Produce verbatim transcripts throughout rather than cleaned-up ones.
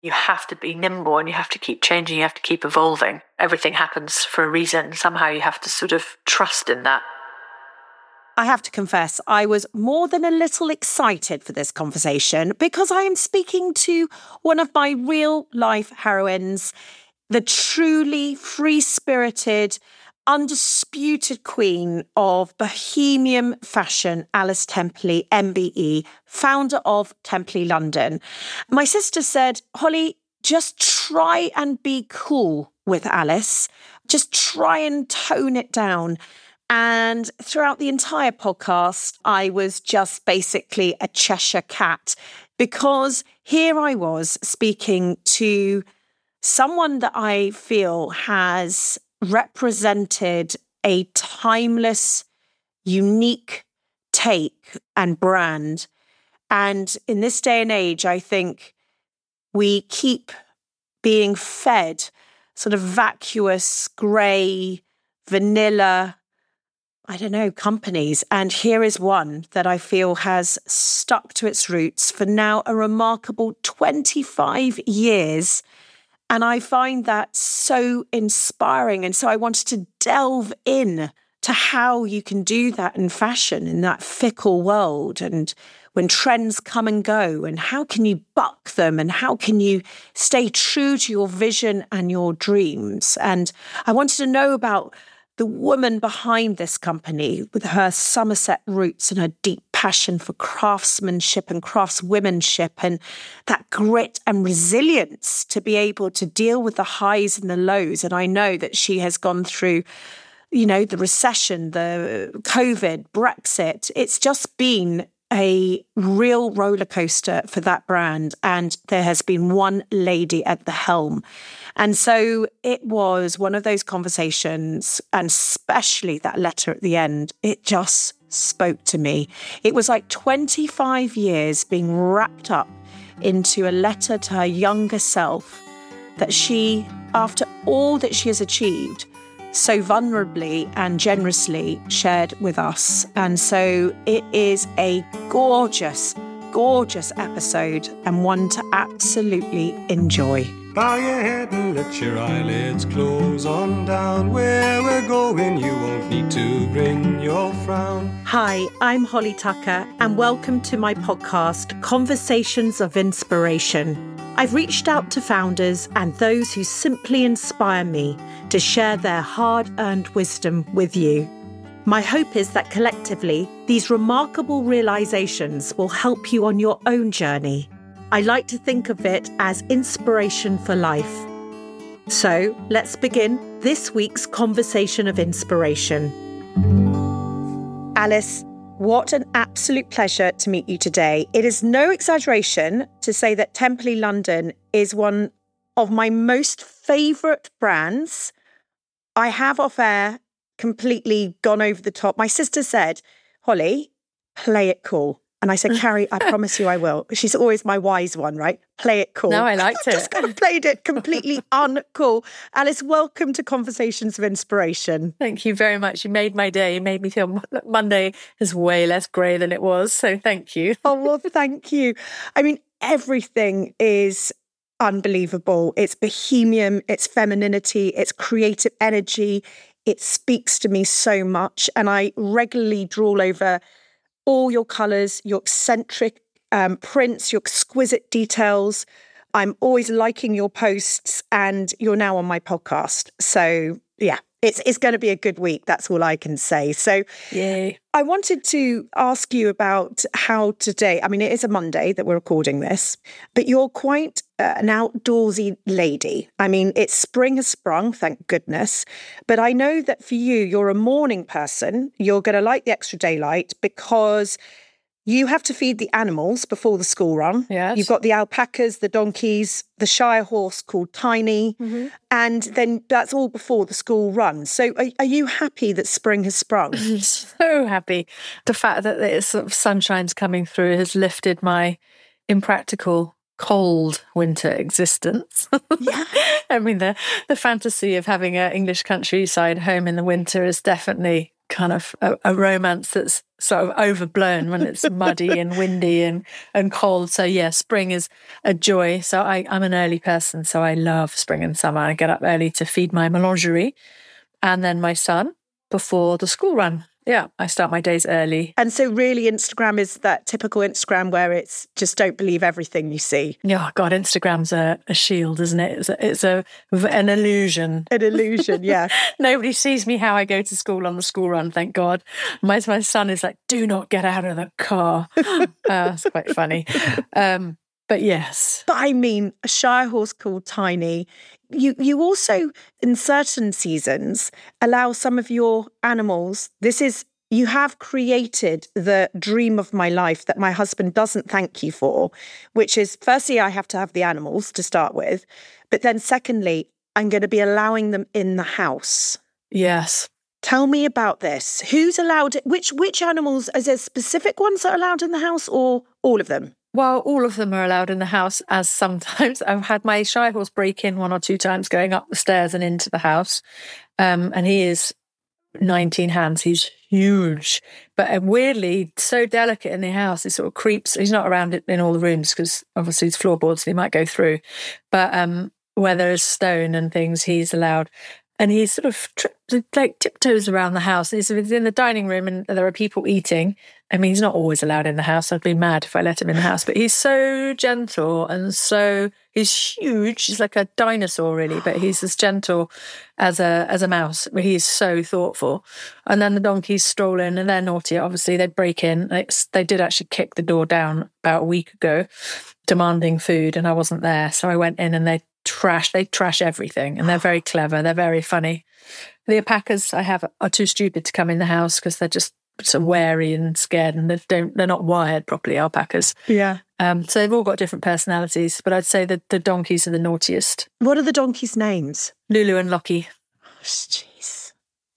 You have to be nimble and you have to keep changing, you have to keep evolving. Everything happens for a reason. Somehow you have to sort of trust in that. I have to confess, I was more than a little excited for this conversation because I am speaking to one of my real life heroines, the truly free-spirited, undisputed queen of bohemian fashion, Alice Temperley, M B E, founder of Temperley London. My sister said, Holly, just try and be cool with Alice. Just try and tone it down. And throughout the entire podcast, I was just basically a Cheshire cat because here I was speaking to someone that I feel has represented a timeless, unique take and brand. And in this day and age, I think we keep being fed sort of vacuous, grey, vanilla, I don't know, companies. And here is one that I feel has stuck to its roots for now a remarkable twenty-five years. And I find that so inspiring. And so I wanted to delve in to how you can do that in fashion in that fickle world and when trends come and go, and how can you buck them and how can you stay true to your vision and your dreams. And I wanted to know about the woman behind this company with her Somerset roots and her deep passion for craftsmanship and craftswomanship and that grit and resilience to be able to deal with the highs and the lows. And I know that she has gone through, you know, the recession, the COVID, Brexit. It's just been a real roller coaster for that brand. And there has been one lady at the helm. And so it was one of those conversations, and especially that letter at the end, it just spoke to me. It was like twenty-five years being wrapped up into a letter to her younger self that she, after all that she has achieved, so vulnerably and generously shared with us. And so it is a gorgeous, gorgeous episode and one to absolutely enjoy. Bow your head and let your eyelids close on down. Where we're going, you won't need to bring your frown. Hi, I'm Holly Tucker, and welcome to my podcast, Conversations of Inspiration. I've reached out to founders and those who simply inspire me to share their hard-earned wisdom with you. My hope is that collectively, these remarkable realizations will help you on your own journey. I like to think of it as inspiration for life. So let's begin this week's Conversation of Inspiration. Alice, what an absolute pleasure to meet you today. It is no exaggeration to say that Temperley London is one of my most favourite brands. I have off air completely gone over the top. My sister said, Holly, play it cool. And I said, Carrie, I promise you I will. She's always my wise one, right? Play it cool. No, I liked it. Just kind of played it completely uncool. Alice, welcome to Conversations of Inspiration. Thank you very much. You made my day. You made me feel Monday is way less grey than it was. So thank you. Oh, well, thank you. I mean, everything is unbelievable. It's bohemian, it's femininity, it's creative energy. It speaks to me so much. And I regularly drool over all your colours, your eccentric um, prints, your exquisite details. I'm always liking your posts, and you're now on my podcast. So yeah, it's it's going to be a good week. That's all I can say. So yay. I wanted to ask you about how today, I mean, it is a Monday that we're recording this, but you're quite uh, an outdoorsy lady. I mean, it's spring has sprung, thank goodness. But I know that for you, you're a morning person. You're going to like the extra daylight because you have to feed the animals before the school run. Yes. You've got the alpacas, the donkeys, the Shire horse called Tiny, mm-hmm. and then that's all before the school run. So are, are you happy that spring has sprung? So happy. The fact that the sort of sunshine's coming through has lifted my impractical cold winter existence. Yeah. I mean, the, the fantasy of having an English countryside home in the winter is definitely kind of a, a romance that's sort of overblown when it's muddy and windy and, and cold. So yeah, spring is a joy. So I, I'm an early person, so I love spring and summer. I get up early to feed my menagerie and then my son before the school run. Yeah, I start my days early. And so really Instagram is that typical Instagram where it's just don't believe everything you see. Yeah, oh God, Instagram's a, a shield, isn't it? It's, a, it's a an illusion. An illusion, yeah. Nobody sees me how I go to school on the school run, thank God. My, my son is like, do not get out of the car. uh, it's quite funny. Um, but yes. But I mean, a Shire horse called Tiny, you you also, in certain seasons, allow some of your animals, this is, you have created the dream of my life that my husband doesn't thank you for, which is, firstly, I have to have the animals to start with. But then secondly, I'm going to be allowing them in the house. Yes. Tell me about this. Who's allowed, which which animals, is there specific ones that are allowed in the house or all of them? Well, all of them are allowed in the house, as sometimes I've had my Shire horse break in one or two times going up the stairs and into the house. Um, and he is nineteen hands. He's huge, but weirdly so delicate in the house. He sort of creeps. He's not around it in all the rooms because obviously it's floorboards, so he might go through. But um, where there is stone and things, he's allowed. And he sort of tri- like tiptoes around the house. He's in the dining room and there are people eating. I mean, he's not always allowed in the house. I'd be mad if I let him in the house. But he's so gentle and so, he's huge. He's like a dinosaur, really. But he's as gentle as a as a mouse. But he's so thoughtful. And then the donkeys stroll in and they're naughty. Obviously, they'd break in. They, they did actually kick the door down about a week ago, demanding food. And I wasn't there. So I went in and they trash they trash everything, and they're very clever, they're very funny. The alpacas I have are too stupid to come in the house because they're just so wary and scared, and they don't they're not wired properly, alpacas. Yeah. Um so they've all got different personalities, but I'd say that the donkeys are the naughtiest. What are the donkeys' names? Lulu and Lockie. Jeez.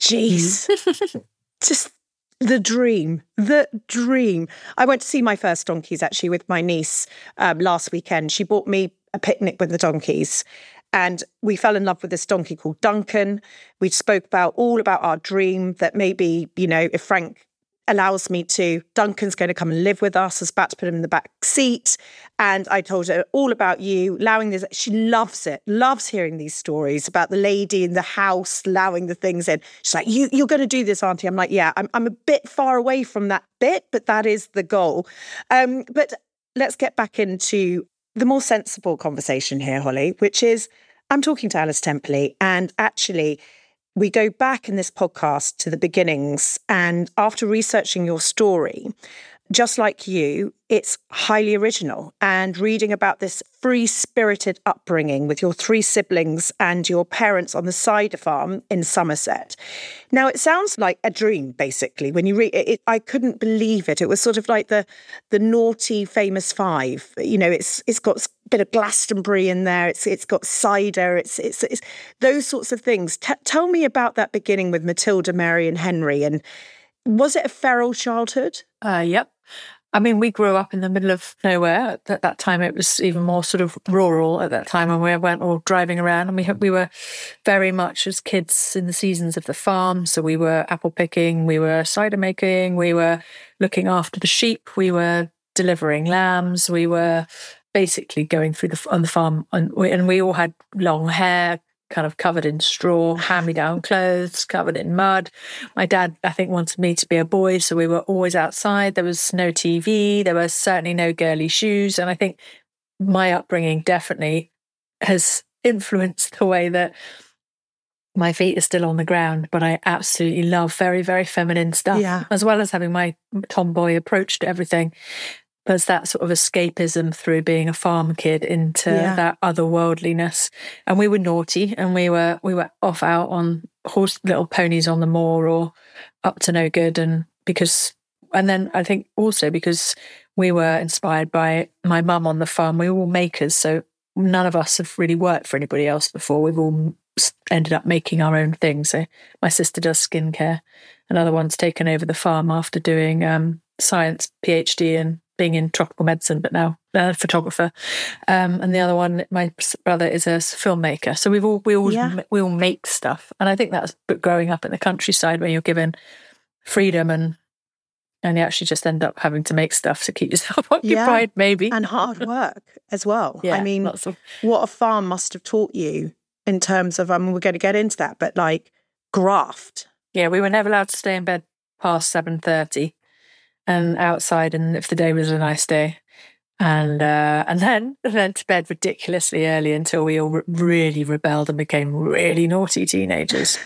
Jeez. Just the dream, the dream. I went to see my first donkeys actually with my niece um, last weekend. She bought me a picnic with the donkeys and we fell in love with this donkey called Duncan. We spoke about all about our dream that maybe, you know, if Frank allows me to, Duncan's going to come and live with us. I was about to put him in the back seat. And I told her all about you, allowing this. She loves it, loves hearing these stories about the lady in the house, allowing the things in. She's like, you, you're going to do this, Auntie. I'm like, yeah, I'm, I'm a bit far away from that bit, but that is the goal. Um, but let's get back into the more sensible conversation here, Holly, which is I'm talking to Alice Temperley, and actually we go back in this podcast to the beginnings. And after researching your story, just like you, it's highly original. And reading about this free-spirited upbringing with your three siblings and your parents on the cider farm in Somerset. Now, it sounds like a dream, basically. When you read it, I couldn't believe it. It was sort of like the the naughty famous five. You know, it's it's got a bit of Glastonbury in there. It's it's got cider. It's it's, it's those sorts of things. T- tell me about that beginning with Matilda, Mary, and Henry. And was it a feral childhood? Uh, yep. I mean, we grew up in the middle of nowhere. At that time, it was even more sort of rural at that time when we went all driving around. And we we were very much as kids in the seasons of the farm. So we were apple picking, we were cider making, we were looking after the sheep, we were delivering lambs, we were basically going through the on the farm. And we, and we all had long hair, kind of covered in straw, hand-me-down clothes, covered in mud. My dad, I think, wanted me to be a boy, so we were always outside. There was no T V. There were certainly no girly shoes. And I think my upbringing definitely has influenced the way that my feet are still on the ground, but I absolutely love very, very feminine stuff, yeah. as well as having my tomboy approach to everything. There's that sort of escapism through being a farm kid into yeah. that otherworldliness. And we were naughty, and we were we were off out on horse little ponies on the moor or up to no good. And because, and then I think also because we were inspired by my mum on the farm. We were all makers, so none of us have really worked for anybody else before. We've all ended up making our own thing. So my sister does skincare. Another one's taken over the farm after doing um, science PhD and being in tropical medicine, but now a photographer. Um, and the other one, my brother, is a filmmaker. So we've all we all yeah. we all make stuff, and I think that's growing up in the countryside where you're given freedom and and you actually just end up having to make stuff to keep yourself occupied, yeah. maybe. And hard work as well. Yeah, I mean, lots of... what a farm must have taught you in terms of, I mean, we're going to get into that, but like graft. Yeah, we were never allowed to stay in bed past seven thirty and outside, and if the day was a nice day. And uh, and then and then to bed ridiculously early until we all re- really rebelled and became really naughty teenagers.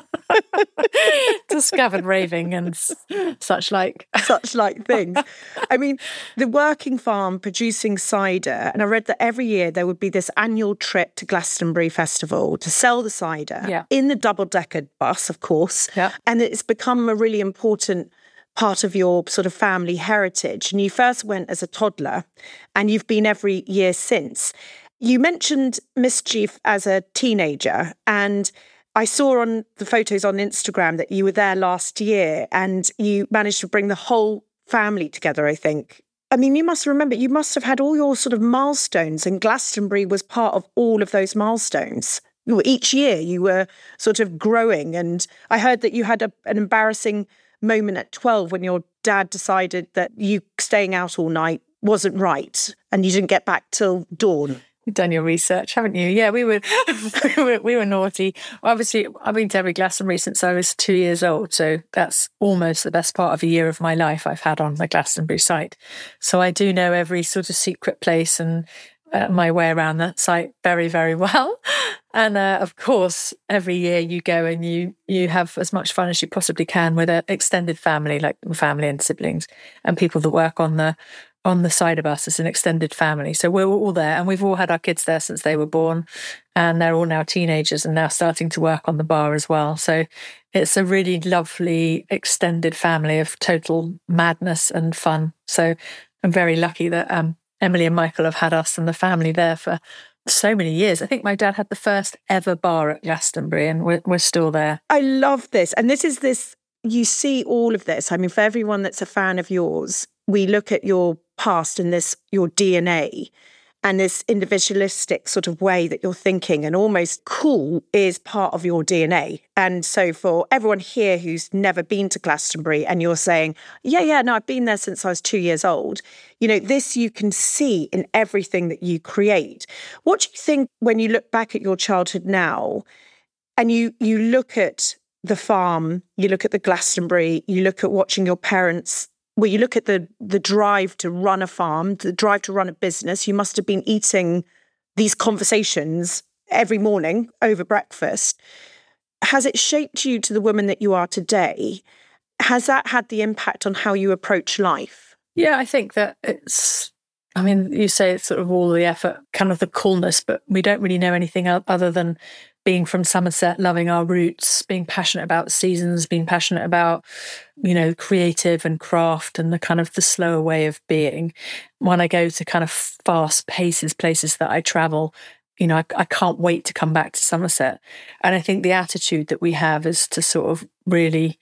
Discovered raving and such like such like things. I mean, the working farm producing cider, and I read that every year there would be this annual trip to Glastonbury Festival to sell the cider yeah. in the double-decker bus, of course. Yeah. And it's become a really important part of your sort of family heritage. And you first went as a toddler, and you've been every year since. You mentioned Mischief as a teenager, and I saw on the photos on Instagram that you were there last year and you managed to bring the whole family together, I think. I mean, you must remember, you must have had all your sort of milestones, and Glastonbury was part of all of those milestones. Each year you were sort of growing, and I heard that you had a, an embarrassing moment at twelve when your dad decided that you staying out all night wasn't right and you didn't get back till dawn. You've done your research, haven't you? Yeah, we were, we were we were naughty. Obviously, I've been to every Glastonbury since I was two years old, so that's almost the best part of a year of my life I've had on the Glastonbury site. So I do know every sort of secret place and uh, my way around that site very, very well. And uh, of course, every year you go and you you have as much fun as you possibly can with an extended family, like family and siblings and people that work on the on the side of us as an extended family. So we're all there, and we've all had our kids there since they were born, and they're all now teenagers and now starting to work on the bar as well. So it's a really lovely extended family of total madness and fun. So I'm very lucky that um, Emily and Michael have had us and the family there for so many years. I think my dad had the first ever bar at Glastonbury, and we're, we're still there. I love this. And this is this, you see all of this. I mean, for everyone that's a fan of yours, we look at your past and this, your D N A and this individualistic sort of way that you're thinking, and almost cool is part of your D N A. And so for everyone here who's never been to Glastonbury and you're saying, yeah, yeah, no, I've been there since I was two years old. You know, this you can see in everything that you create. What do you think when you look back at your childhood now and you you look at the farm, you look at the Glastonbury, you look at watching your parents, well, you look at the the drive to run a farm, the drive to run a business. You must have been eating these conversations every morning over breakfast. Has it shaped you to the woman that you are today? Has that had the impact on how you approach life? Yeah, I think that it's, I mean, you say it's sort of all the effort, kind of the coolness, but we don't really know anything other than being from Somerset, loving our roots, being passionate about seasons, being passionate about, you know, creative and craft and the kind of the slower way of being. When I go to kind of fast paces, places that I travel, you know, I, I can't wait to come back to Somerset. And I think the attitude that we have is to sort of really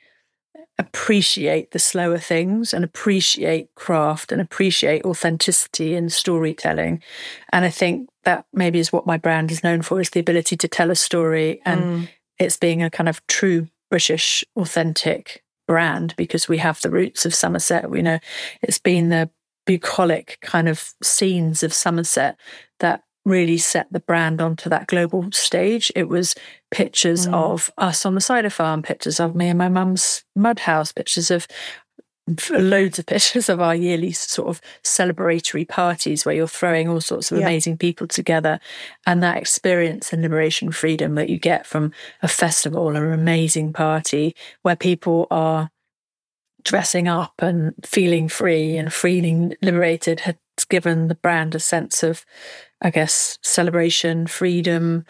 appreciate the slower things and appreciate craft and appreciate authenticity in storytelling. And I think that maybe is what my brand is known for, is the ability to tell a story, and mm. it's being a kind of true British authentic brand because we have the roots of Somerset. We know it's been the bucolic kind of scenes of Somerset that really set the brand onto that global stage. It was pictures mm. of us on the cider farm, pictures of me and my mum's mud house, pictures of loads of pictures of our yearly sort of celebratory parties where you're throwing all sorts of yeah. amazing people together, and that experience and liberation freedom that you get from a festival or an amazing party where people are dressing up and feeling free and feeling liberated has given the brand a sense of, I guess, celebration, freedom,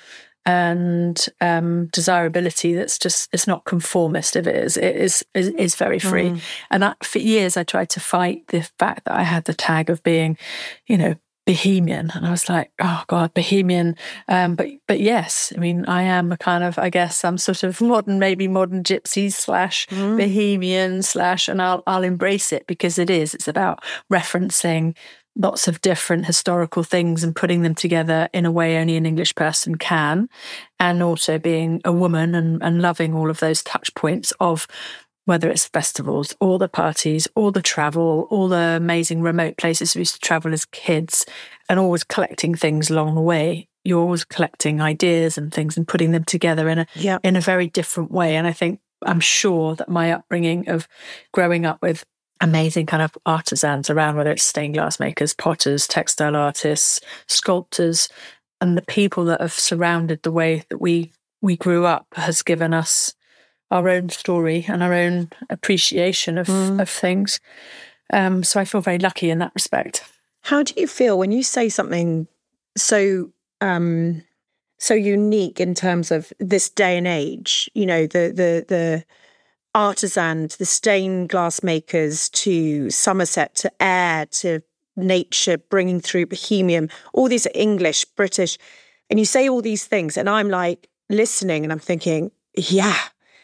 and um, desirability that's just, it's not conformist. If it is, it is, is, is very free. Mm. And that, for years I tried to fight the fact that I had the tag of being, you know, Bohemian. And I was like, oh God, Bohemian. Um, but but yes, I mean, I am a kind of, I guess, some sort of modern, maybe modern gypsy slash mm. Bohemian slash, and I'll I'll embrace it because it is. It's about referencing lots of different historical things and putting them together in a way only an English person can, and also being a woman and, and loving all of those touch points of whether it's festivals, all the parties, all the travel, all the amazing remote places we used to travel as kids, and always collecting things along the way. You're always collecting ideas and things and putting them together in a yeah. in a very different way. And I think, I'm sure that my upbringing of growing up with amazing kind of artisans around, whether it's stained glass makers, potters, textile artists, sculptors, and the people that have surrounded the way that we we grew up has given us our own story and our own appreciation of, mm. of things. Um, so I feel very lucky in that respect. How do you feel when you say something so um, so unique in terms of this day and age? You know, the the the artisan, the stained glass makers, to Somerset, to air, to nature, bringing through Bohemian. All these are English, British, and you say all these things, and I'm like listening, and I'm thinking, yeah.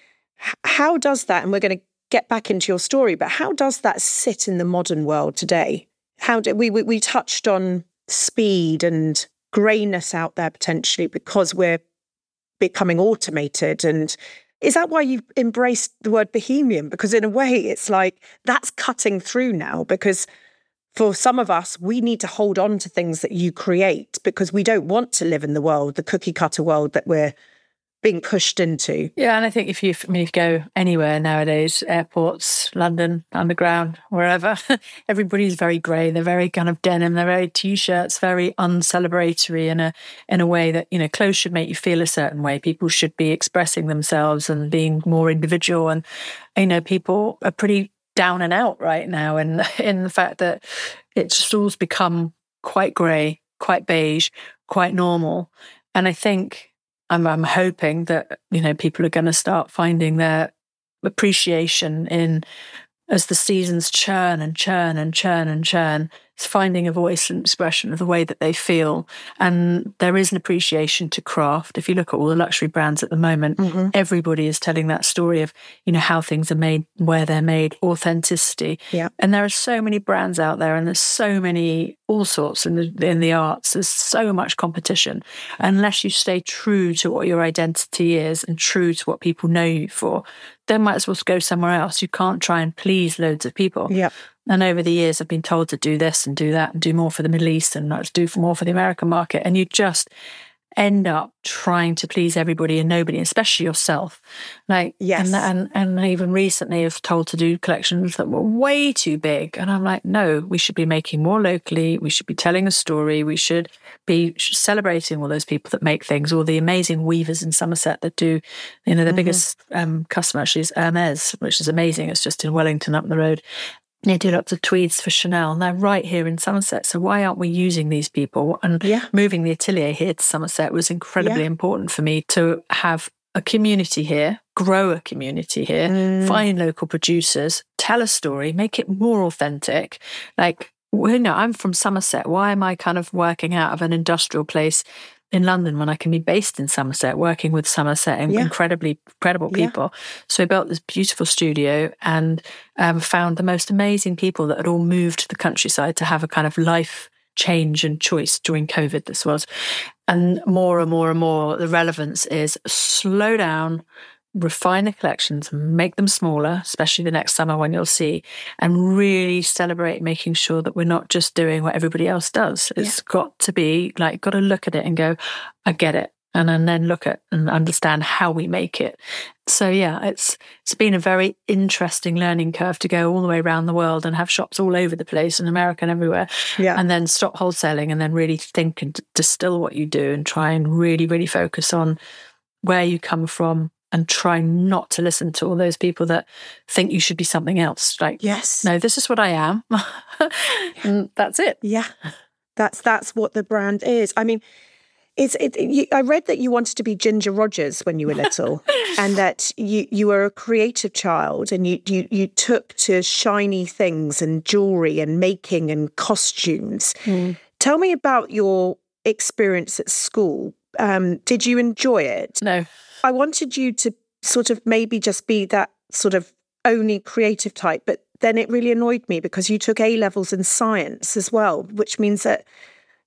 How does that, and we're going to get back into your story, but how does that sit in the modern world today? How do we, we, we touched on speed and greyness out there potentially because we're becoming automated. And is that why you've embraced the word Bohemian? Because in a way, it's like that's cutting through now, because for some of us, we need to hold on to things that you create because we don't want to live in the world, the cookie cutter world that we're being pushed into. Yeah, and I think if you, I mean, if you go anywhere nowadays, airports, London, underground, wherever, everybody's very grey. They're very kind of denim. They're very t-shirts, very uncelebratory in a in a way that, you know, clothes should make you feel a certain way. People should be expressing themselves and being more individual. And, you know, people are pretty down and out right now, and in the fact that it's just all's become quite grey, quite beige, quite normal. And I think I'm, I'm hoping that, you know, people are going to start finding their appreciation in, as the seasons churn and churn and churn and churn, it's finding a voice and expression of the way that they feel. And there is an appreciation to craft. If you look at all the luxury brands at the moment, mm-hmm. everybody is telling that story of, you know, how things are made, where they're made, authenticity. Yeah. And there are so many brands out there, and there's so many, all sorts in the, in the arts. There's so much competition. Unless you stay true to what your identity is and true to what people know you for, then might as well go somewhere else. You can't try and please loads of people. Yeah. And over the years, I've been told to do this and do that and do more for the Middle East and not to do more for the American market. And you just end up trying to please everybody and nobody, especially yourself. Like, yes. And, and, and even recently I was told to do collections that were way too big. And I'm like, no, we should be making more locally. We should be telling a story. We should be celebrating all those people that make things, all the amazing weavers in Somerset that do, you know, the mm-hmm. biggest um, customer actually is Hermes, which is amazing. It's just in Wellington up the road. They do lots of tweeds for Chanel, and they're right here in Somerset. So why aren't we using these people? And yeah. moving the atelier here to Somerset was incredibly yeah. important for me to have a community here, grow a community here, mm. find local producers, tell a story, make it more authentic. Like, well, you know, I'm from Somerset. Why am I kind of working out of an industrial place in London when I can be based in Somerset, working with Somerset and yeah. incredibly credible people? Yeah. So I built this beautiful studio and um, found the most amazing people that had all moved to the countryside to have a kind of life change and choice during COVID, this was. And more and more and more, the relevance is slow down, refine the collections, make them smaller, especially the next summer when you'll see, and really celebrate making sure that we're not just doing what everybody else does. It's yeah. got to be like, got to look at it and go, I get it. And, and then look at and understand how we make it. So yeah, it's it's been a very interesting learning curve to go all the way around the world and have shops all over the place in America and everywhere. Yeah. And then stop wholesaling and then really think and distill what you do and try and really, really focus on where you come from, and try not to listen to all those people that think you should be something else. Like, yes, no, this is what I am. And that's it. Yeah, that's that's what the brand is. I mean, it's it. You, I read that you wanted to be Ginger Rogers when you were little, and that you you were a creative child, and you you you took to shiny things and jewelry and making and costumes. Mm. Tell me about your experience at school. Um, did you enjoy it? No. I wanted you to sort of maybe just be that sort of only creative type, but then it really annoyed me because you took A-levels in science as well, which means that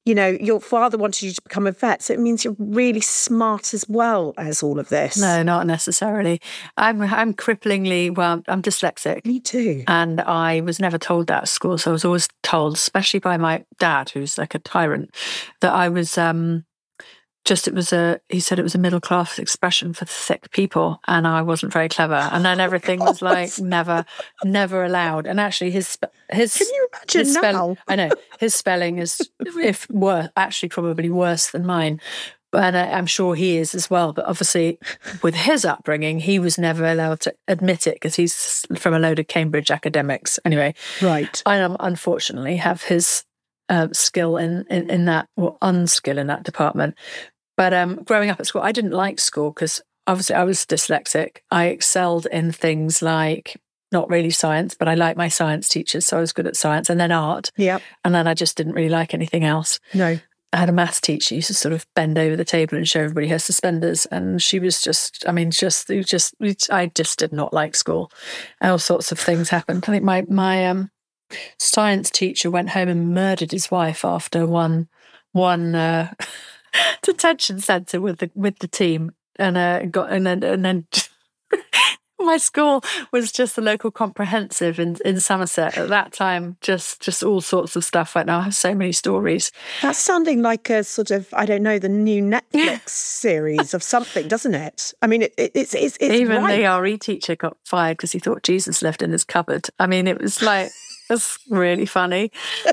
you know, your father wanted you to become a vet, so it means you're really smart as well as all of this. No, not necessarily. I'm I'm cripplingly, well, I'm dyslexic. Me too. And I was never told that at school. So I was always told, especially by my dad, who's like a tyrant, that I was um, just, it was a, he said it was a middle class expression for thick people. And I wasn't very clever. And then everything was like never, never allowed. And actually his, his, Can you imagine his spell, now? I know, his spelling is, if worse, actually probably worse than mine. And I'm sure he is as well. But obviously, with his upbringing, he was never allowed to admit it because he's from a load of Cambridge academics. Anyway, right. I um, unfortunately have his uh, skill in, in, in that, or unskill in that department. But um, growing up at school, I didn't like school because obviously I was dyslexic. I excelled in things like, not really science, but I liked my science teachers. So I was good at science and then art. Yeah. And then I just didn't really like anything else. No. I had a maths teacher who used to sort of bend over the table and show everybody her suspenders. And she was just, I mean, just, just, I just did not like school. All sorts of things happened. I think my, my um, science teacher went home and murdered his wife after one, one uh, detention centre with the, with the team. And uh, got, and then, and then my school was just the local comprehensive in, in Somerset at that time. Just, just all sorts of stuff. Right now, I have so many stories. That's sounding like a sort of, I don't know, the new Netflix series of something, doesn't it? I mean, it, it, it's, it's it's even right. the R E teacher got fired because he thought Jesus lived in his cupboard. I mean, it was like it's really funny.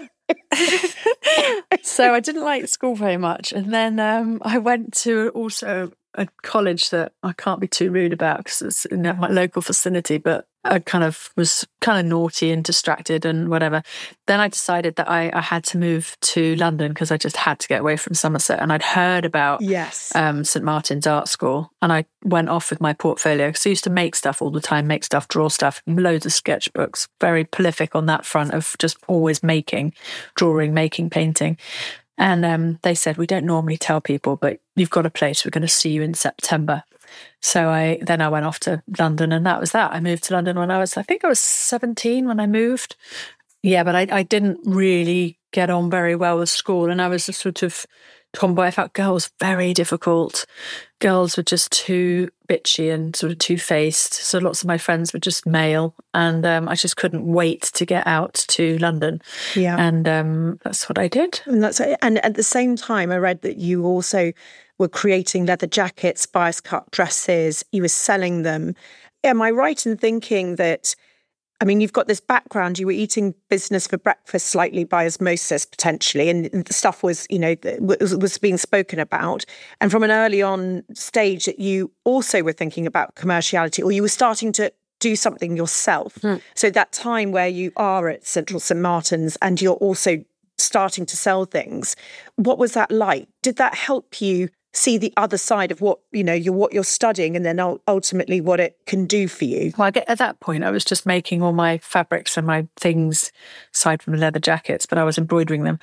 So I didn't like school very much, and then um, I went to also a college that I can't be too rude about because it's in my local vicinity, but I kind of was kind of naughty and distracted and whatever. Then I decided that I, I had to move to London because I just had to get away from Somerset. And I'd heard about yes. um, St Martin's Art School, and I went off with my portfolio because I used to make stuff all the time, make stuff, draw stuff, loads of sketchbooks, very prolific on that front of just always making, drawing, making, painting. And um, they said, we don't normally tell people, but you've got a place. We're going to see you in September. So I then I went off to London, and that was that. I moved to London when I was, I think I was seventeen when I moved. Yeah, but I, I didn't really get on very well with school. And I was a sort of tomboy. I felt girls very difficult. Girls were just too bitchy and sort of two-faced. So lots of my friends were just male. And um, I just couldn't wait to get out to London. Yeah. And um, that's what I did. And that's and at the same time, I read that you also were creating leather jackets, bias cut dresses. You were selling them. Am I right in thinking that, I mean, you've got this background, you were eating business for breakfast slightly by osmosis, potentially, and the stuff was, you know, was, was being spoken about. And from an early on stage that you also were thinking about commerciality, or you were starting to do something yourself. Mm. So that time where you are at Central St Martin's and you're also starting to sell things, what was that like? Did that help you see the other side of what, you know, you're, what you're studying and then ultimately what it can do for you? Well, I get, at that point, I was just making all my fabrics and my things, aside from the leather jackets, but I was embroidering them.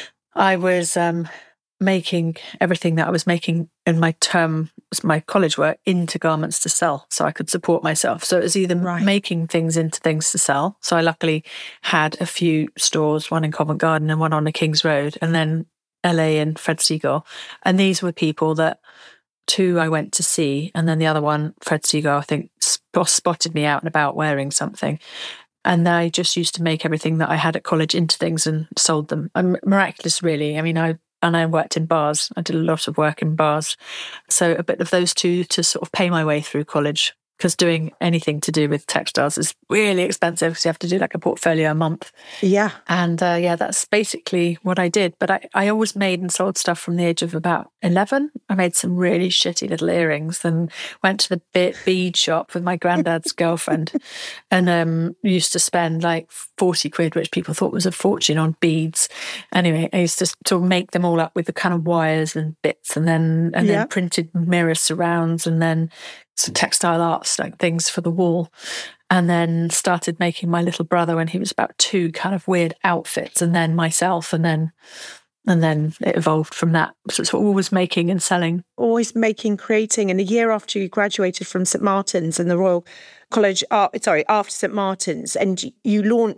I was um, making everything that I was making in my term, my college work, into garments to sell so I could support myself. So it was either right. making things into things to sell. So I luckily had a few stores, one in Covent Garden and one on the King's Road, and then L A and Fred Seagull. And these were people that, two I went to see, and then the other one, Fred Seagull, I think sp- spotted me out and about wearing something. And I just used to make everything that I had at college into things and sold them. I'm miraculous, really. I mean, I and I worked in bars. I did a lot of work in bars. So a bit of those two to sort of pay my way through college. Because doing anything to do with textiles is really expensive because you have to do like a portfolio a month. Yeah. And uh, yeah, that's basically what I did. But I, I always made and sold stuff from the age of about eleven. I made some really shitty little earrings and went to the bead shop with my granddad's girlfriend and um, used to spend like forty quid, which people thought was a fortune, on beads. Anyway, I used to sort of make them all up with the kind of wires and bits, and then and yeah. then printed mirror surrounds, and then some textile arts, like things for the wall. And then started making my little brother, when he was about two, kind of weird outfits, and then myself, and then and then it evolved from that. So it's always making and selling. Always making, creating. And a year after you graduated from St Martin's and the Royal College, uh, sorry, after St Martin's, and you launched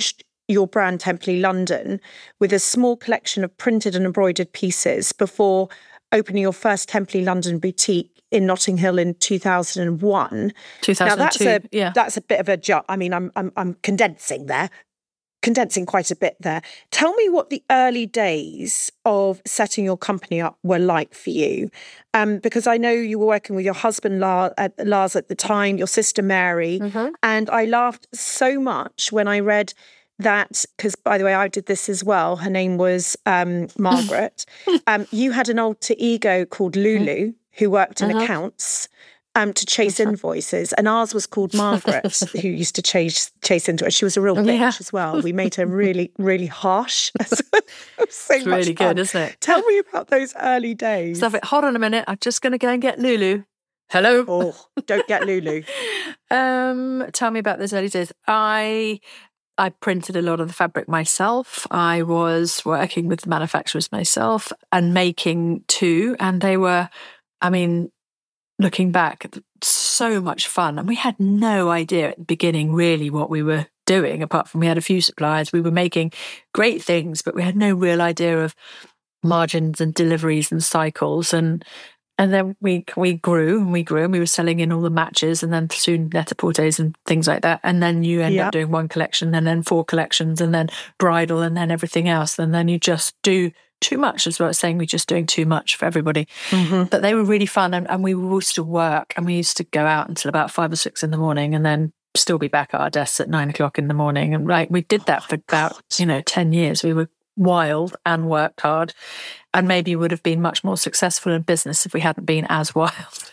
your brand Templey London with a small collection of printed and embroidered pieces before opening your first Templey London boutique in Notting Hill in two thousand one. two thousand two, now that's a, yeah. That's a bit of a jump. I mean, I'm, I'm, I'm condensing there, condensing quite a bit there. Tell me what the early days of setting your company up were like for you. Um, because I know you were working with your husband, Lars, at, Lars at the time, your sister, Mary. Mm-hmm. And I laughed so much when I read that, because by the way, I did this as well. Her name was um, Margaret. um, you had an alter ego called Lulu, who worked in uh-huh. accounts um, to chase uh-huh. invoices. And ours was called Margaret, who used to chase, chase invoices. She was a real bitch yeah. as well. We made her really, really harsh. so it's really fun. good, isn't it? Tell me about those early days. Stop it. Hold on a minute. I'm just going to go and get Lulu. Hello. Oh, don't get Lulu. um, tell me about those early days. I... I printed a lot of the fabric myself. I was working with the manufacturers myself and making too. And they were, I mean, looking back, so much fun. And we had no idea at the beginning really what we were doing, apart from we had a few suppliers. We were making great things, but we had no real idea of margins and deliveries and cycles. And And then we we grew and we grew and we were selling in all the matches and then soon net-a-porters and things like that. And then you end yep. up doing one collection and then four collections and then bridal and then everything else. And then you just do too much, as well as saying we're just doing too much for everybody. Mm-hmm. But they were really fun and, and we used to work and we used to go out until about five or six in the morning and then still be back at our desks at nine o'clock in the morning. And like we did that oh for about, God. you know, ten years. We were wild and worked hard and maybe would have been much more successful in business if we hadn't been as wild.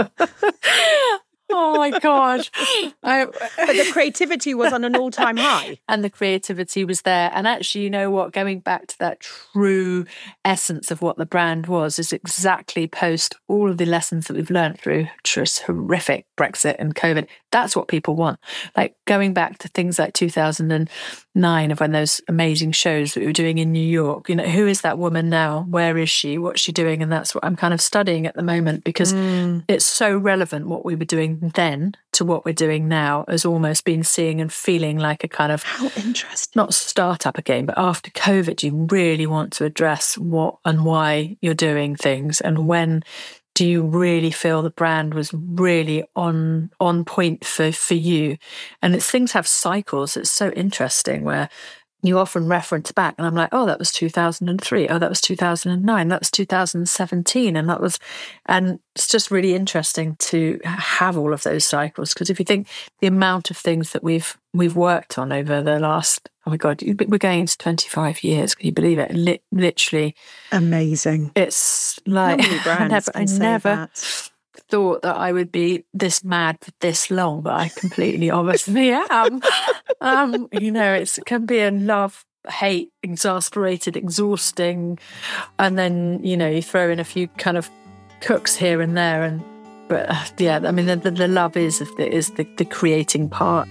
Oh my God. I, but the creativity was on an all-time high. And the creativity was there. And actually, you know what, going back to that true essence of what the brand was is exactly post all of the lessons that we've learned through just horrific Brexit and COVID. That's what people want. Like going back to things like two thousand nine of when those amazing shows that we were doing in New York, you know, who is that woman now? Where is she? What's she doing? And that's what I'm kind of studying at the moment because mm. it's so relevant what we were doing then to what we're doing now has almost been seeing and feeling like a kind of how interesting, not startup again, but after COVID, you really want to address what and why you're doing things and when do you really feel the brand was really on on point for, for you? And it's things have cycles. It's so interesting where you often reference back and I'm like, oh, that was two thousand three. Oh, that was two thousand nine. That was two thousand seventeen. And that was, and it's just really interesting to have all of those cycles. Because if you think the amount of things that we've, we've worked on over the last, oh my God, we're going into twenty-five years. Can you believe it? Li- literally. Amazing. It's like, I never, I never that? thought that I would be this mad for this long, but I completely obviously am. Um, you know, it's, it can be a love, hate, exasperated, exhausting, and then, you know, you throw in a few kind of cooks here and there, and but uh, yeah, I mean, the, the, the love is of the, is the, the creating part.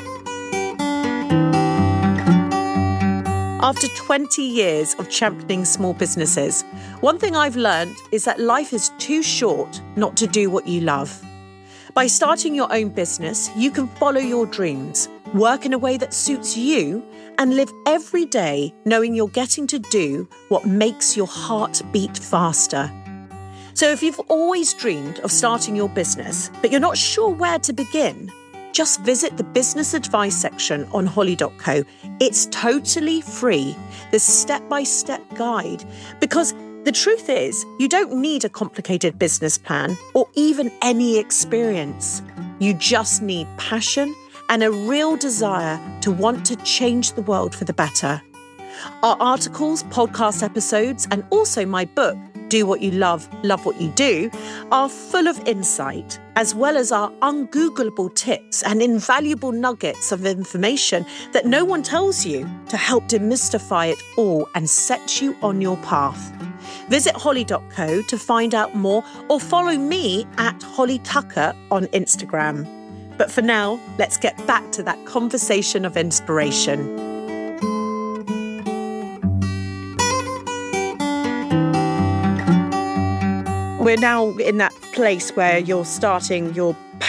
After twenty years of championing small businesses, one thing I've learned is that life is too short not to do what you love. By starting your own business, you can follow your dreams, work in a way that suits you, and live every day knowing you're getting to do what makes your heart beat faster. So if you've always dreamed of starting your business, but you're not sure where to begin, just visit the business advice section on holly dot co. It's totally free, this step-by-step guide, because the truth is, you don't need a complicated business plan or even any experience. You just need passion and a real desire to want to change the world for the better. Our articles, podcast episodes, and also my book, Do What You Love, Love What You Do, are full of insight, as well as our ungoogleable tips and invaluable nuggets of information that no one tells you to help demystify it all and set you on your path. Visit holly dot co to find out more or follow me at Holly Tucker on Instagram. But for now, let's get back to that conversation of inspiration. We're now in that place where you're starting your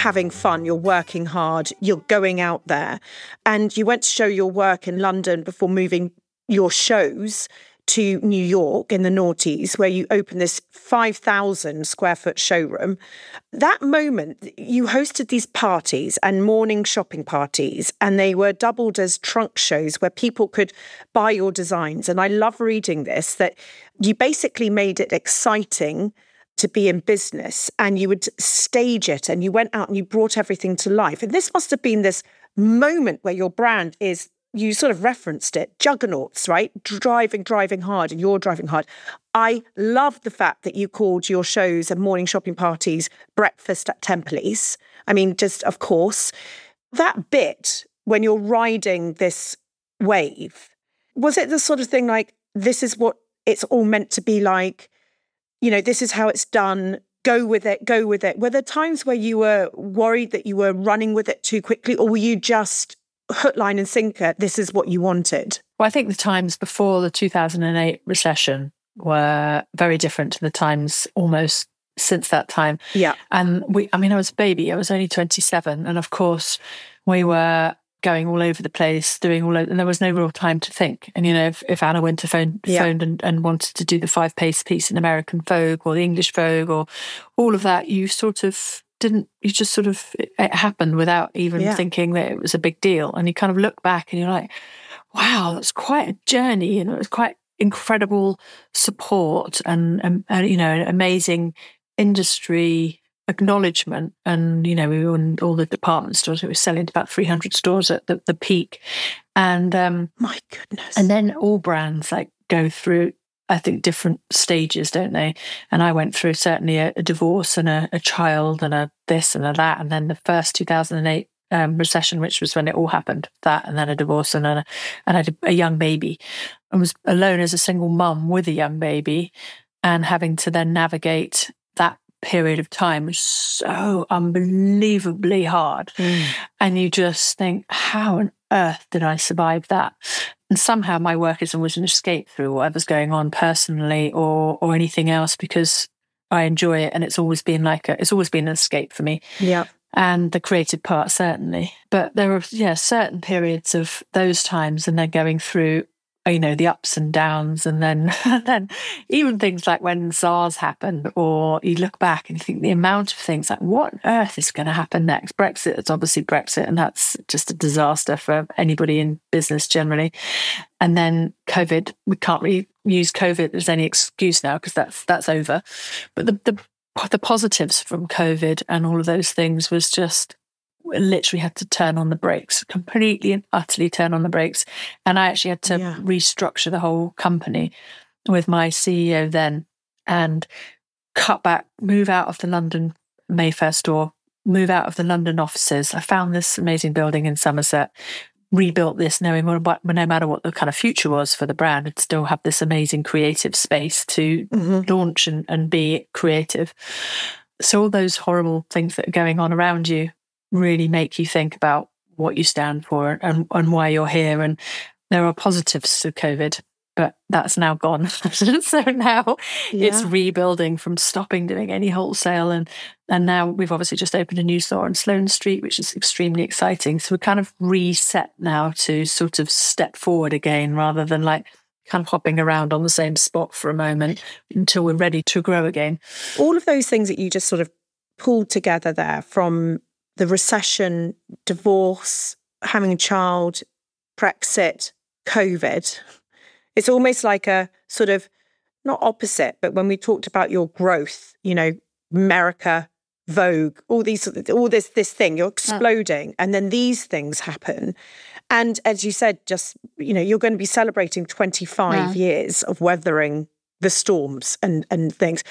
having fun, you're working hard, you're going out there. And you went to show your work in London before moving your shows to New York in the noughties, where you opened this five thousand square foot showroom. That moment, you hosted these parties and morning shopping parties, and they were doubled as trunk shows where people could buy your designs. And I love reading this, that you basically made it exciting to be in business, and you would stage it, and you went out and you brought everything to life. And this must have been this moment where your brand is, you sort of referenced it, juggernauts, right? Driving, driving hard, and you're driving hard. I love the fact that you called your shows and morning shopping parties breakfast at Temperley's. I mean, just, of course, that bit when you're riding this wave, was it the sort of thing like, this is what it's all meant to be like? You know, this is how it's done. Go with it, go with it. Were there times where you were worried that you were running with it too quickly, or were you just hook, line and sinker, this is what you wanted? Well, I think the times before the two thousand eight recession were very different to the times almost since that time. Yeah. And we, I mean, I was a baby, I was only twenty-seven. And of course, we were going all over the place, doing all over, and there was no real time to think. And, you know, if, if Anna Wintour phoned, yeah. phoned and, and wanted to do the five-pace piece in American Vogue or the English Vogue or all of that, you sort of didn't, you just sort of, it happened without even yeah. thinking that it was a big deal. And you kind of look back and you're like, wow, that's quite a journey. And it was quite incredible support and, and, and you know, an amazing industry acknowledgement. And, you know, we were in all the department stores. We were selling to about three hundred stores at the, the peak. And, um, my goodness. And then all brands like go through, I think, different stages, don't they? And I went through certainly a, a divorce and a, a child and a this and a that. And then the first two thousand eight um, recession, which was when it all happened, that, and then a divorce and, a, and I had a, a young baby. I was alone as a single mum with a young baby and having to then navigate that period of time was so unbelievably hard. Mm. And you just think, how on earth did I survive that? And somehow my work isn't always an escape through whatever's going on personally or or anything else, because I enjoy it, and it's always been like a, it's always been an escape for me. Yeah. And the creative part certainly. But there are yeah certain periods of those times, and then going through, you know, the ups and downs, and then then even things like when SARS happened, or you look back and you think the amount of things like, what on earth is going to happen next? Brexit, it's obviously Brexit, and that's just a disaster for anybody in business generally. And then COVID, we can't really use COVID as any excuse now because that's that's over. But the, the the positives from COVID and all of those things was just, literally had to turn on the brakes, completely and utterly turn on the brakes. And I actually had to yeah. restructure the whole company with my C E O then and cut back, move out of the London Mayfair store, move out of the London offices. I found this amazing building in Somerset, rebuilt this, knowing what, no matter what the kind of future was for the brand, it'd still have this amazing creative space to mm-hmm. launch and, and be creative. So all those horrible things that are going on around you really make you think about what you stand for and, and why you're here. And there are positives to COVID, but that's now gone. So now yeah. it's rebuilding from stopping doing any wholesale. And, and now we've obviously just opened a new store on Sloane Street, which is extremely exciting. So we're kind of reset now to sort of step forward again, rather than like kind of hopping around on the same spot for a moment until we're ready to grow again. All of those things that you just sort of pulled together there, from the recession, divorce, having a child, Brexit, COVID. It's almost like a sort of, not opposite, but when we talked about your growth, you know, America, Vogue, all these, all this, this thing, you're exploding. And then these things happen. And as you said, just, you know, you're going to be celebrating twenty-five yeah. years of weathering the storms and, and things.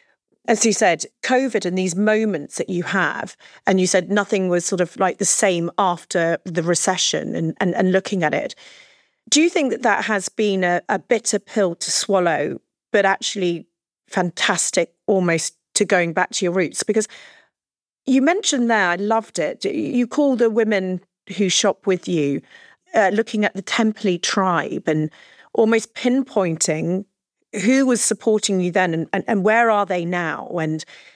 As you said, COVID and these moments that you have, and you said nothing was sort of like the same after the recession and, and, and looking at it. Do you think that that has been a, a bitter pill to swallow, but actually fantastic almost to going back to your roots? Because you mentioned there, I loved it, you call the women who shop with you, uh, looking at the Temperley tribe and almost pinpointing who was supporting you then and, and, and where are they now? And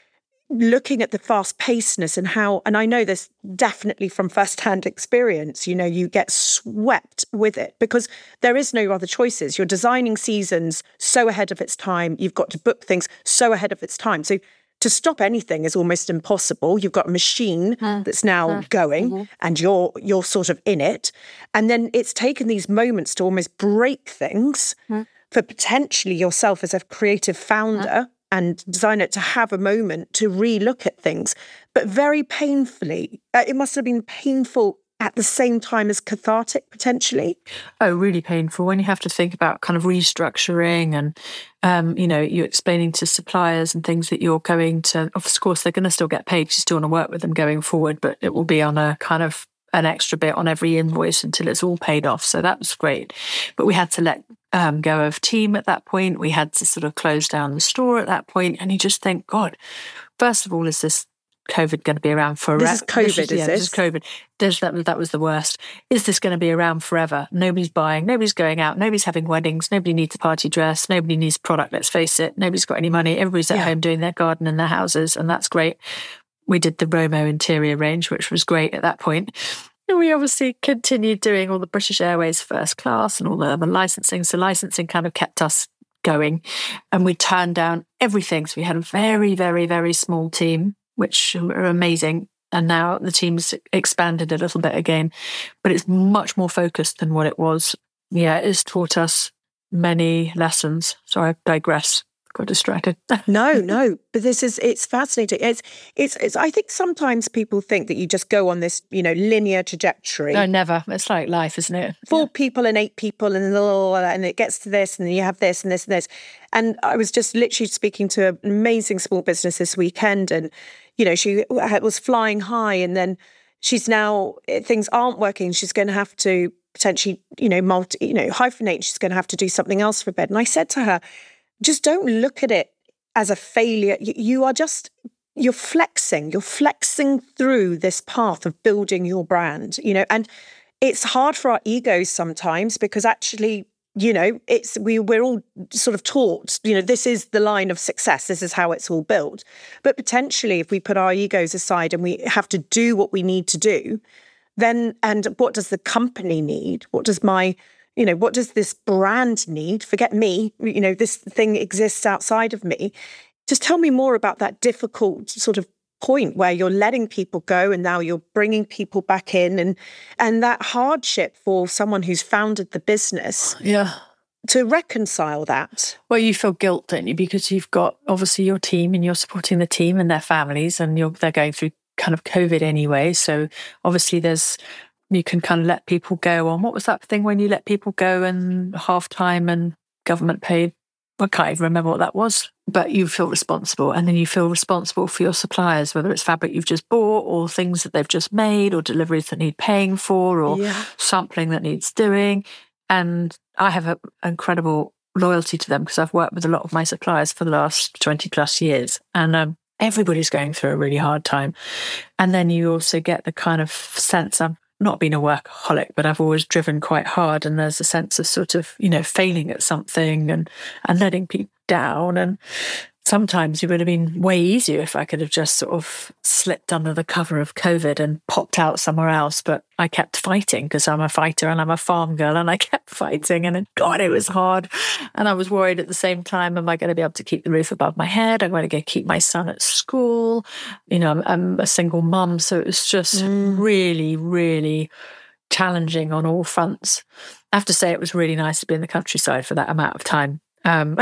looking at the fast-pacedness and how, and I know this definitely from first-hand experience, you know, you get swept with it because there is no other choices. You're designing seasons so ahead of its time. You've got to book things so ahead of its time. So to stop anything is almost impossible. You've got a machine mm. that's now mm. going mm-hmm. and you're you're sort of in it. And then it's taken these moments to almost break things mm. for potentially yourself as a creative founder mm. and designer to have a moment to re-look at things. But very painfully, uh, it must have been painful at the same time as cathartic, potentially. Oh, really painful when you have to think about kind of restructuring and, um, you know, you're explaining to suppliers and things that you're going to, of course, they're going to still get paid. You still want to work with them going forward, but it will be on a kind of an extra bit on every invoice until it's all paid off. So that was great. But we had to let um, go of team at that point. We had to sort of close down the store at that point. And you just think, God, first of all, is this COVID going to be around forever? This is COVID, this is, is yeah, this? this is COVID. There's that, that was the worst. Is this going to be around forever? Nobody's buying, nobody's going out, nobody's having weddings, nobody needs a party dress, nobody needs product, let's face it. Nobody's got any money. Everybody's at yeah. home doing their garden in their houses, and that's great. We did the Romo interior range, which was great at that point. And we obviously continued doing all the British Airways first class and all the other licensing. So licensing kind of kept us going. And we turned down everything. So we had a very, very, very small team, which are amazing. And now the team's expanded a little bit again, but it's much more focused than what it was. Yeah, it has taught us many lessons. So I digress. Got distracted. no, no, but this is, it's fascinating. It's, it's, it's, I think sometimes people think that you just go on this, you know, linear trajectory. No, never. It's like life, isn't it? Four yeah. people and eight people and, and it gets to this and then you have this and this and this. And I was just literally speaking to an amazing small business this weekend and, you know, she was flying high and then she's now, things aren't working. She's going to have to potentially, you know, multi, you know, hyphenate. She's going to have to do something else for a bit. And I said to her, just don't look at it as a failure. You are just, you're flexing, you're flexing through this path of building your brand, you know, and it's hard for our egos sometimes because actually, you know, it's, we, we're all sort of taught, you know, this is the line of success. This is how it's all built. But potentially if we put our egos aside and we have to do what we need to do, then, and what does the company need? What does my You know, what does this brand need? Forget me, you know, this thing exists outside of me. Just tell me more about that difficult sort of point where you're letting people go and now you're bringing people back in and and that hardship for someone who's founded the business. Yeah. To reconcile that. Well, you feel guilt, don't you? Because you've got obviously your team and you're supporting the team and their families and you're they're going through kind of COVID anyway. So obviously there's you can kind of let people go on. What was that thing when you let people go and half time and government paid? I can't even remember what that was, but you feel responsible. And then you feel responsible for your suppliers, whether it's fabric you've just bought or things that they've just made or deliveries that need paying for or yeah. sampling that needs doing. And I have an incredible loyalty to them because I've worked with a lot of my suppliers for the last twenty plus years. And um, everybody's going through a really hard time. And then you also get the kind of sense I'm not been a workaholic, but I've always driven quite hard. And there's a sense of sort of, you know, failing at something and, and letting people down. And sometimes it would have been way easier if I could have just sort of slipped under the cover of COVID and popped out somewhere else. But I kept fighting because I'm a fighter and I'm a farm girl and I kept fighting and God, it was hard. And I was worried at the same time, am I going to be able to keep the roof above my head? I'm going to keep my son at school. You know, I'm, I'm a single mum. So it was just mm. really, really challenging on all fronts. I have to say it was really nice to be in the countryside for that amount of time. Um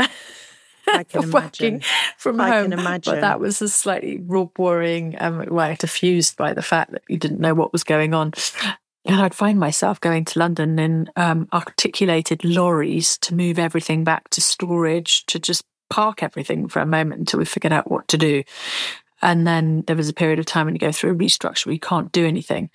I can imagine. Working from I home, can imagine. But that was a slightly boring, um, well, diffused by the fact that you didn't know what was going on. And I'd find myself going to London in um, articulated lorries to move everything back to storage, to just park everything for a moment until we figured out what to do. And then there was a period of time when you go through a restructure where you can't do anything.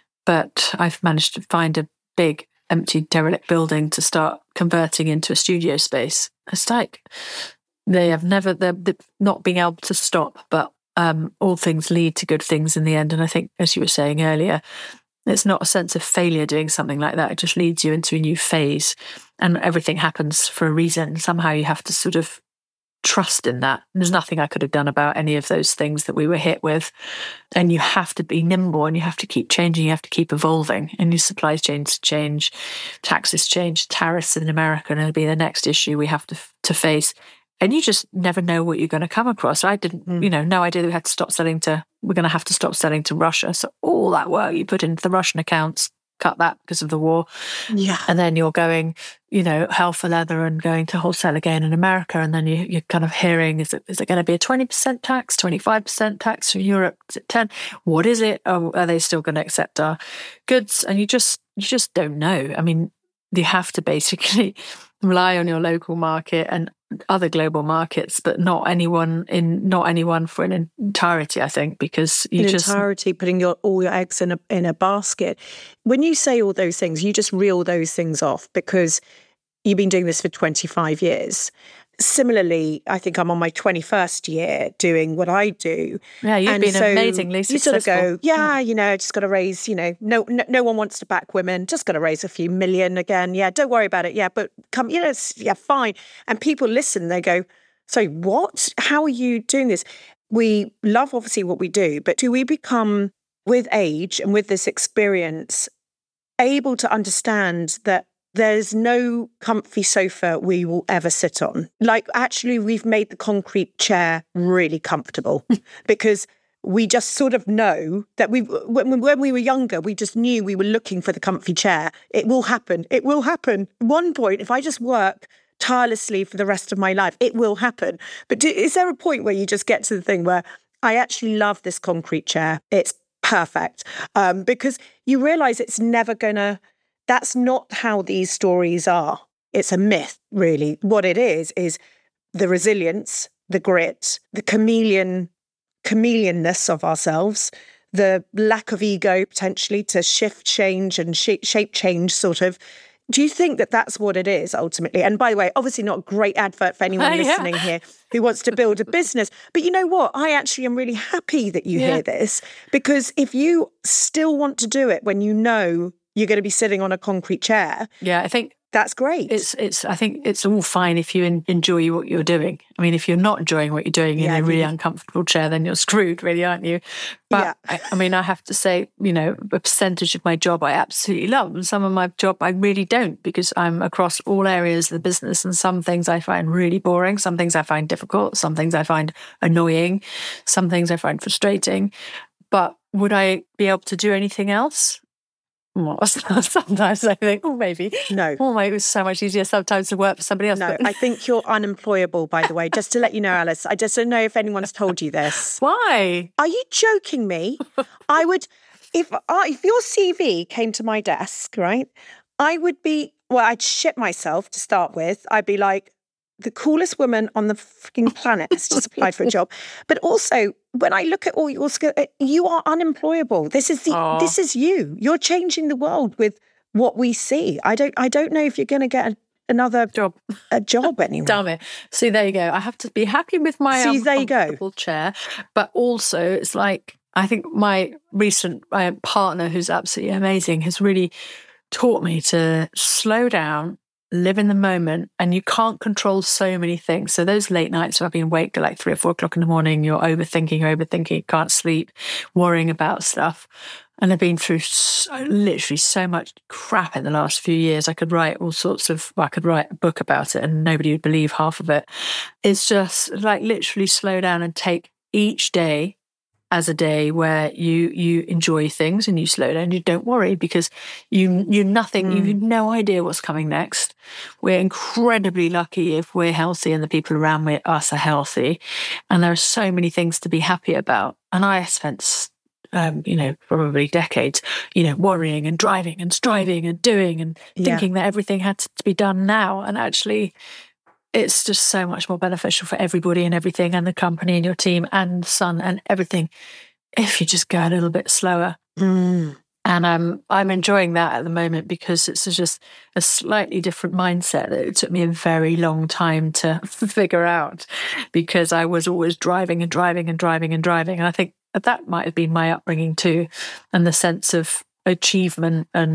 But I've managed to find a big, empty, derelict building to start converting into a studio space. It's like they have never, they're, they're not being able to stop, but um, all things lead to good things in the end. And I think, as you were saying earlier, it's not a sense of failure doing something like that. It just leads you into a new phase and everything happens for a reason. Somehow you have to sort of trust in that. There's nothing I could have done about any of those things that we were hit with. And you have to be nimble and you have to keep changing. You have to keep evolving, and your supply chains change, taxes change, tariffs in America are going to be the next issue we have to to face. And you just never know what you're going to come across. I didn't, mm. you know, no idea that we had to stop selling to, we're going to have to stop selling to Russia. So all that work you put into the Russian accounts, cut that because of the war. Yeah. And then you're going, you know, hell for leather and going to wholesale again in America. And then you, you're kind of hearing, is it is it going to be a twenty percent tax, twenty-five percent tax from Europe? Is it ten? What is it? Oh, are they still going to accept our goods? And you just, you just don't know. I mean, you have to basically rely on your local market and other global markets, but not anyone in not anyone for an entirety, I think, because you in just entirety putting your all your eggs in a in a basket. When you say all those things, you just reel those things off because you've been doing this for twenty-five years. Similarly, I think I'm on my twenty-first year doing what I do. Yeah, you've and been so amazingly you successful. You sort of go, yeah, you know, just got to raise, you know, no, no, no one wants to back women. Just got to raise a few million again. Yeah, don't worry about it. Yeah, but come, you know, it's, yeah, fine. And people listen. They go, so what? How are you doing this? We love obviously what we do, but do we become, with age and with this experience, able to understand that there's no comfy sofa we will ever sit on? Like, actually, we've made the concrete chair really comfortable because we just sort of know that we, when, when we were younger, we just knew we were looking for the comfy chair. It will happen. It will happen. At one point, if I just work tirelessly for the rest of my life, it will happen. But do, is there a point where you just get to the thing where I actually love this concrete chair? It's perfect. Um, because you realise it's never going to, that's not how these stories are. It's a myth, really. What it is, is the resilience, the grit, the chameleon, chameleonness of ourselves, the lack of ego, potentially, to shift change and sh- shape change, sort of. Do you think that that's what it is, ultimately? And by the way, obviously not a great advert for anyone yeah. listening here who wants to build a business. But you know what? I actually am really happy that you yeah. hear this, because if you still want to do it when you know you're going to be sitting on a concrete chair. Yeah, I think that's great. It's, it's. I think it's all fine if you in, enjoy what you're doing. I mean, if you're not enjoying what you're doing in yeah, a really you, uncomfortable chair, then you're screwed, really, aren't you? But yeah. I, I mean, I have to say, you know, a percentage of my job I absolutely love, and some of my job I really don't, because I'm across all areas of the business, and some things I find really boring, some things I find difficult, some things I find annoying, some things I find frustrating. But would I be able to do anything else? Well, sometimes I think, oh, maybe. No. Oh, maybe it was so much easier sometimes to work for somebody else. No, but... I think you're unemployable, by the way, just to let you know, Alice. I just don't know if anyone's told you this. Why? Are you joking me? I would, if I, if your C V came to my desk, right, I would be, well, I'd shit myself to start with. I'd be like, the coolest woman on the freaking planet has just applied for a job. But also, when I look at all your skills, you are unemployable. This is the Aww. This is you. You're changing the world with what we see. I don't I don't know if you're going to get a, another job a job anyway. Damn it. See, there you go. I have to be happy with my See, um, there you comfortable go. chair, but also it's like, I think my recent uh, partner, who's absolutely amazing, has really taught me to slow down, live in the moment, and you can't control so many things. So those late nights where I've been awake till like three or four o'clock in the morning, you're overthinking, you're overthinking, can't sleep, worrying about stuff. And I've been through so, literally so much crap in the last few years. I could write all sorts of, well, I could write a book about it and nobody would believe half of it. It's just like literally slow down and take each day as a day where you you enjoy things and you slow down, you don't worry, because you you're nothing, mm. you've no idea what's coming next. We're incredibly lucky if we're healthy and the people around us are healthy, and there are so many things to be happy about. And I spent um, you know, probably decades, you know, worrying and driving and striving and doing and yeah. thinking that everything had to be done now, and actually it's just so much more beneficial for everybody and everything, and the company and your team and the sun and everything, if you just go a little bit slower. Mm. And um, I'm enjoying that at the moment, because it's just a slightly different mindset that it took me a very long time to figure out, because I was always driving and driving and driving and driving. And I think that might have been my upbringing too, and the sense of achievement and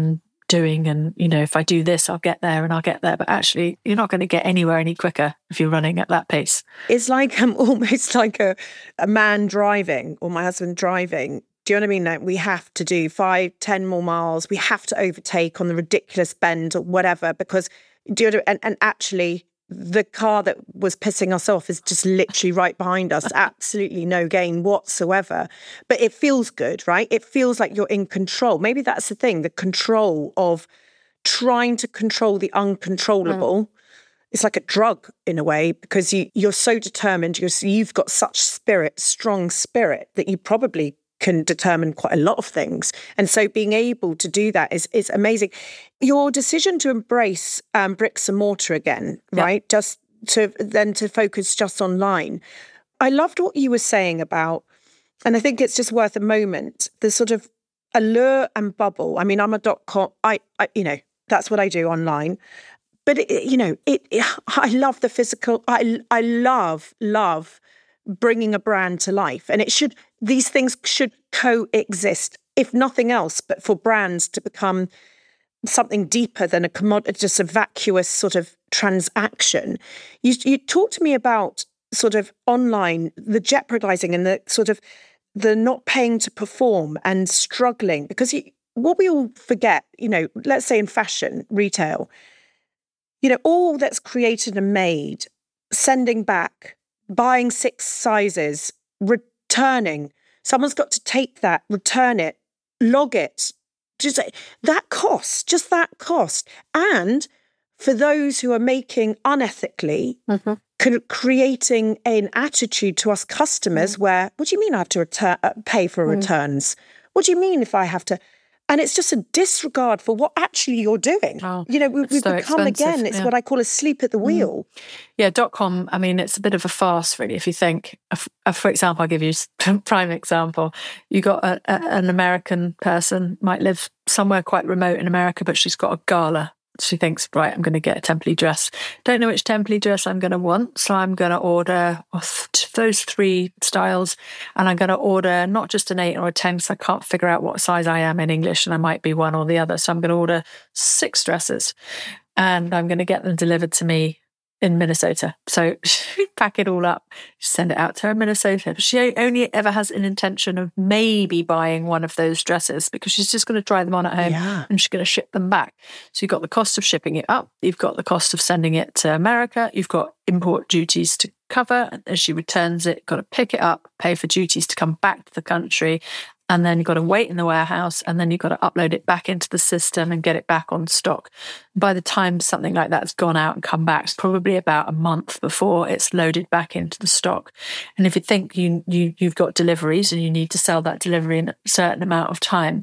doing. And, you know, if I do this, I'll get there and I'll get there. But actually, you're not going to get anywhere any quicker if you're running at that pace. It's like um, almost like a, a man driving or my husband driving. Do you know what I mean? Like we have to do five, ten more miles. We have to overtake on the ridiculous bend or whatever, because do you know, and, and actually the car that was pissing us off is just literally right behind us. Absolutely no gain whatsoever. But it feels good, right? It feels like you're in control. Maybe that's the thing, the control of trying to control the uncontrollable. Mm. It's like a drug in a way, because you, you're so determined. You're, you've got such spirit, strong spirit, that you probably can determine quite a lot of things. And so being able to do that is, is amazing. Your decision to embrace um, bricks and mortar again, right? Yep. Just to then to focus just online. I loved what you were saying about, and I think it's just worth a moment, the sort of allure and bubble. I mean, I'm a dot com, I, I you know, that's what I do online. But, it, you know, it, it, I love the physical, I, I love, love bringing a brand to life. And it should, these things should coexist, if nothing else, but for brands to become something deeper than a commodity, just a vacuous sort of transaction. You, you talked to me about sort of online, the jeopardizing and the sort of the not paying to perform and struggling, because you, what we all forget, you know, let's say in fashion, retail, you know, all that's created and made, sending back, buying six sizes, returning. Someone's got to take that, return it, log it. Just that cost, just that cost. And for those who are making unethically, mm-hmm. c- creating an attitude to us customers mm. where, what do you mean I have to return, uh, pay for mm. returns? What do you mean if I have to? And it's just a disregard for what actually you're doing. Oh, you know, we, we've so become, again, it's yeah. what I call asleep at the wheel. Mm. Yeah, dot com, I mean, it's a bit of a farce, really, if you think. Uh, for example, I'll give you a prime example. You got a, a, an American person, might live somewhere quite remote in America, but she's got a gala. She thinks, right, I'm going to get a Templey dress. Don't know which Templey dress I'm going to want, so I'm going to order those three styles, and I'm going to order not just an eight or a ten, because I can't figure out what size I am in English, and I might be one or the other. So I'm going to order six dresses, and I'm going to get them delivered to me in Minnesota. So she pack it all up, send it out to her in Minnesota. She only ever has an intention of maybe buying one of those dresses, because she's just going to try them on at home yeah. and she's going to ship them back. So you've got the cost of shipping it up, you've got the cost of sending it to America, you've got import duties to cover, and as she returns it, got to pick it up, pay for duties to come back to the country, and then you've got to wait in the warehouse, and then you've got to upload it back into the system and get it back on stock. By the time something like that's gone out and come back, it's probably about a month before it's loaded back into the stock. And if you think you, you, you've got deliveries and you need to sell that delivery in a certain amount of time,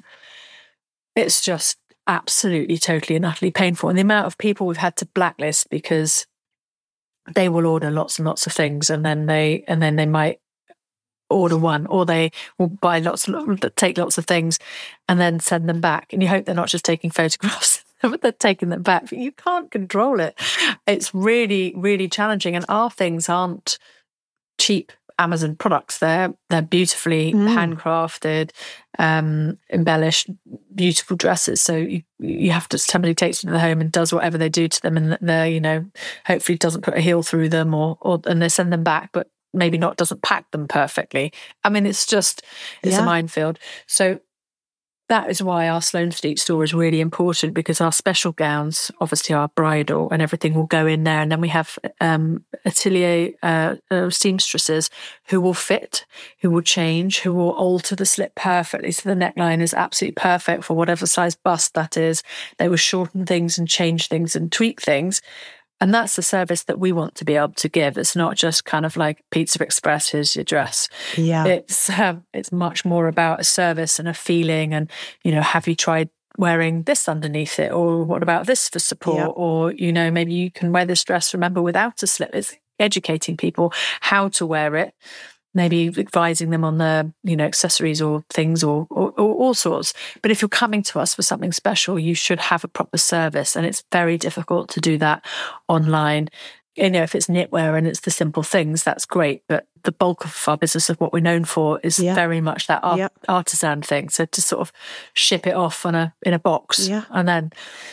it's just absolutely, totally and utterly painful. And the amount of people we've had to blacklist because they will order lots and lots of things, and then they and then they might order one, or they will buy lots, take lots of things and then send them back. And you hope they're not just taking photographs, but they're taking them back. You can't control it. It's really, really challenging. And our things aren't cheap Amazon products. They're they're beautifully mm. handcrafted, um, embellished, beautiful dresses. So you you have to, somebody takes them to the home and does whatever they do to them, and they're, you know, hopefully doesn't put a heel through them, or or and they send them back, but maybe not, doesn't pack them perfectly. I mean, it's just, it's yeah. a minefield. So that is why our Sloane Street store is really important, because our special gowns, obviously our bridal and everything, will go in there. And then we have um, atelier uh, uh, seamstresses who will fit, who will change, who will alter the slip perfectly. So the neckline is absolutely perfect for whatever size bust that is. They will shorten things and change things and tweak things. And that's the service that we want to be able to give. It's not just kind of like Pizza Express, here's your dress. Yeah. It's um, it's much more about a service and a feeling. And, you know, have you tried wearing this underneath it? Or what about this for support? Yeah. Or, you know, maybe you can wear this dress, remember, without a slip. It's educating people how to wear it. Maybe advising them on the, you know, accessories or things, or, or, or all sorts. But if you're coming to us for something special, you should have a proper service. And it's very difficult to do that online. you know, if it's knitwear and it's the simple things, that's great. But the bulk of our business of what we're known for is Yeah. very much that art, Yeah. artisan thing. So to sort of ship it off on a in a box, Yeah. and then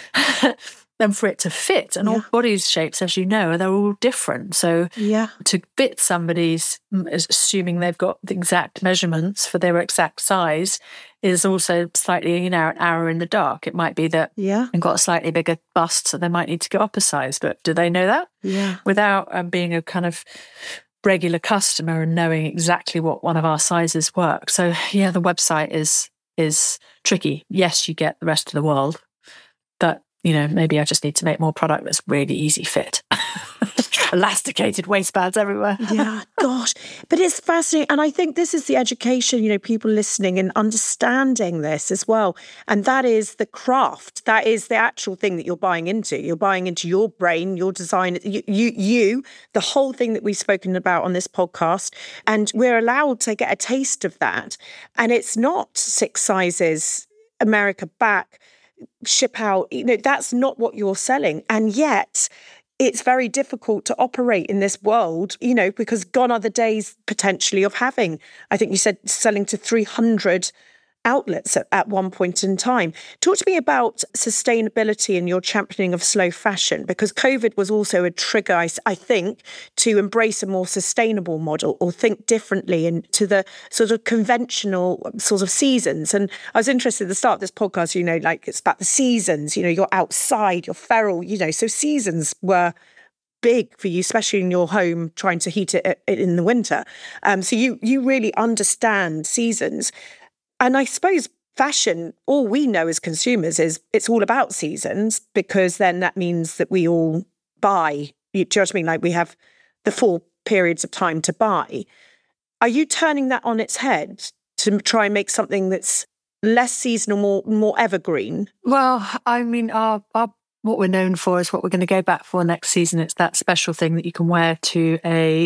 then for it to fit, and all Yeah. body shapes, as you know, they're all different. So Yeah. to fit somebody's, assuming they've got the exact measurements for their exact size, is also slightly, you know, an arrow in the dark. It might be that Yeah. they've got a slightly bigger bust, so they might need to go up a size. But do they know that? Yeah. Without um, being a kind of regular customer and knowing exactly what one of our sizes work. So yeah, the website is is tricky. Yes, you get the rest of the world, but you know, maybe I just need to make more product that's really easy fit. Elasticated waistbands everywhere. Yeah, gosh. But it's fascinating. And I think this is the education, you know, people listening and understanding this as well. And that is the craft. That is the actual thing that you're buying into. You're buying into your brain, your design, you, you, you the whole thing that we've spoken about on this podcast. And we're allowed to get a taste of that. And it's not six sizes, America back, ship out. You know, that's not what you're selling. And yet it's very difficult to operate in this world, you know, because gone are the days potentially of having, I think you said, selling to three hundred outlets at, at one point in time. Talk to me about sustainability and your championing of slow fashion, because COVID was also a trigger, I, I think, to embrace a more sustainable model or think differently into the sort of conventional sort of seasons. And I was interested at the start of this podcast, you know, like it's about the seasons, you know, you're outside, you're feral, you know, so seasons were big for you, especially in your home, trying to heat it in the winter. Um, so you you really understand seasons. And I suppose fashion, all we know as consumers is it's all about seasons, because then that means that we all buy. You, do you know what I mean? Like we have the four periods of time to buy. Are you turning that on its head to try and make something that's less seasonal, more more evergreen? Well, I mean, our, our what we're known for is what we're going to go back for next season. It's that special thing that you can wear to a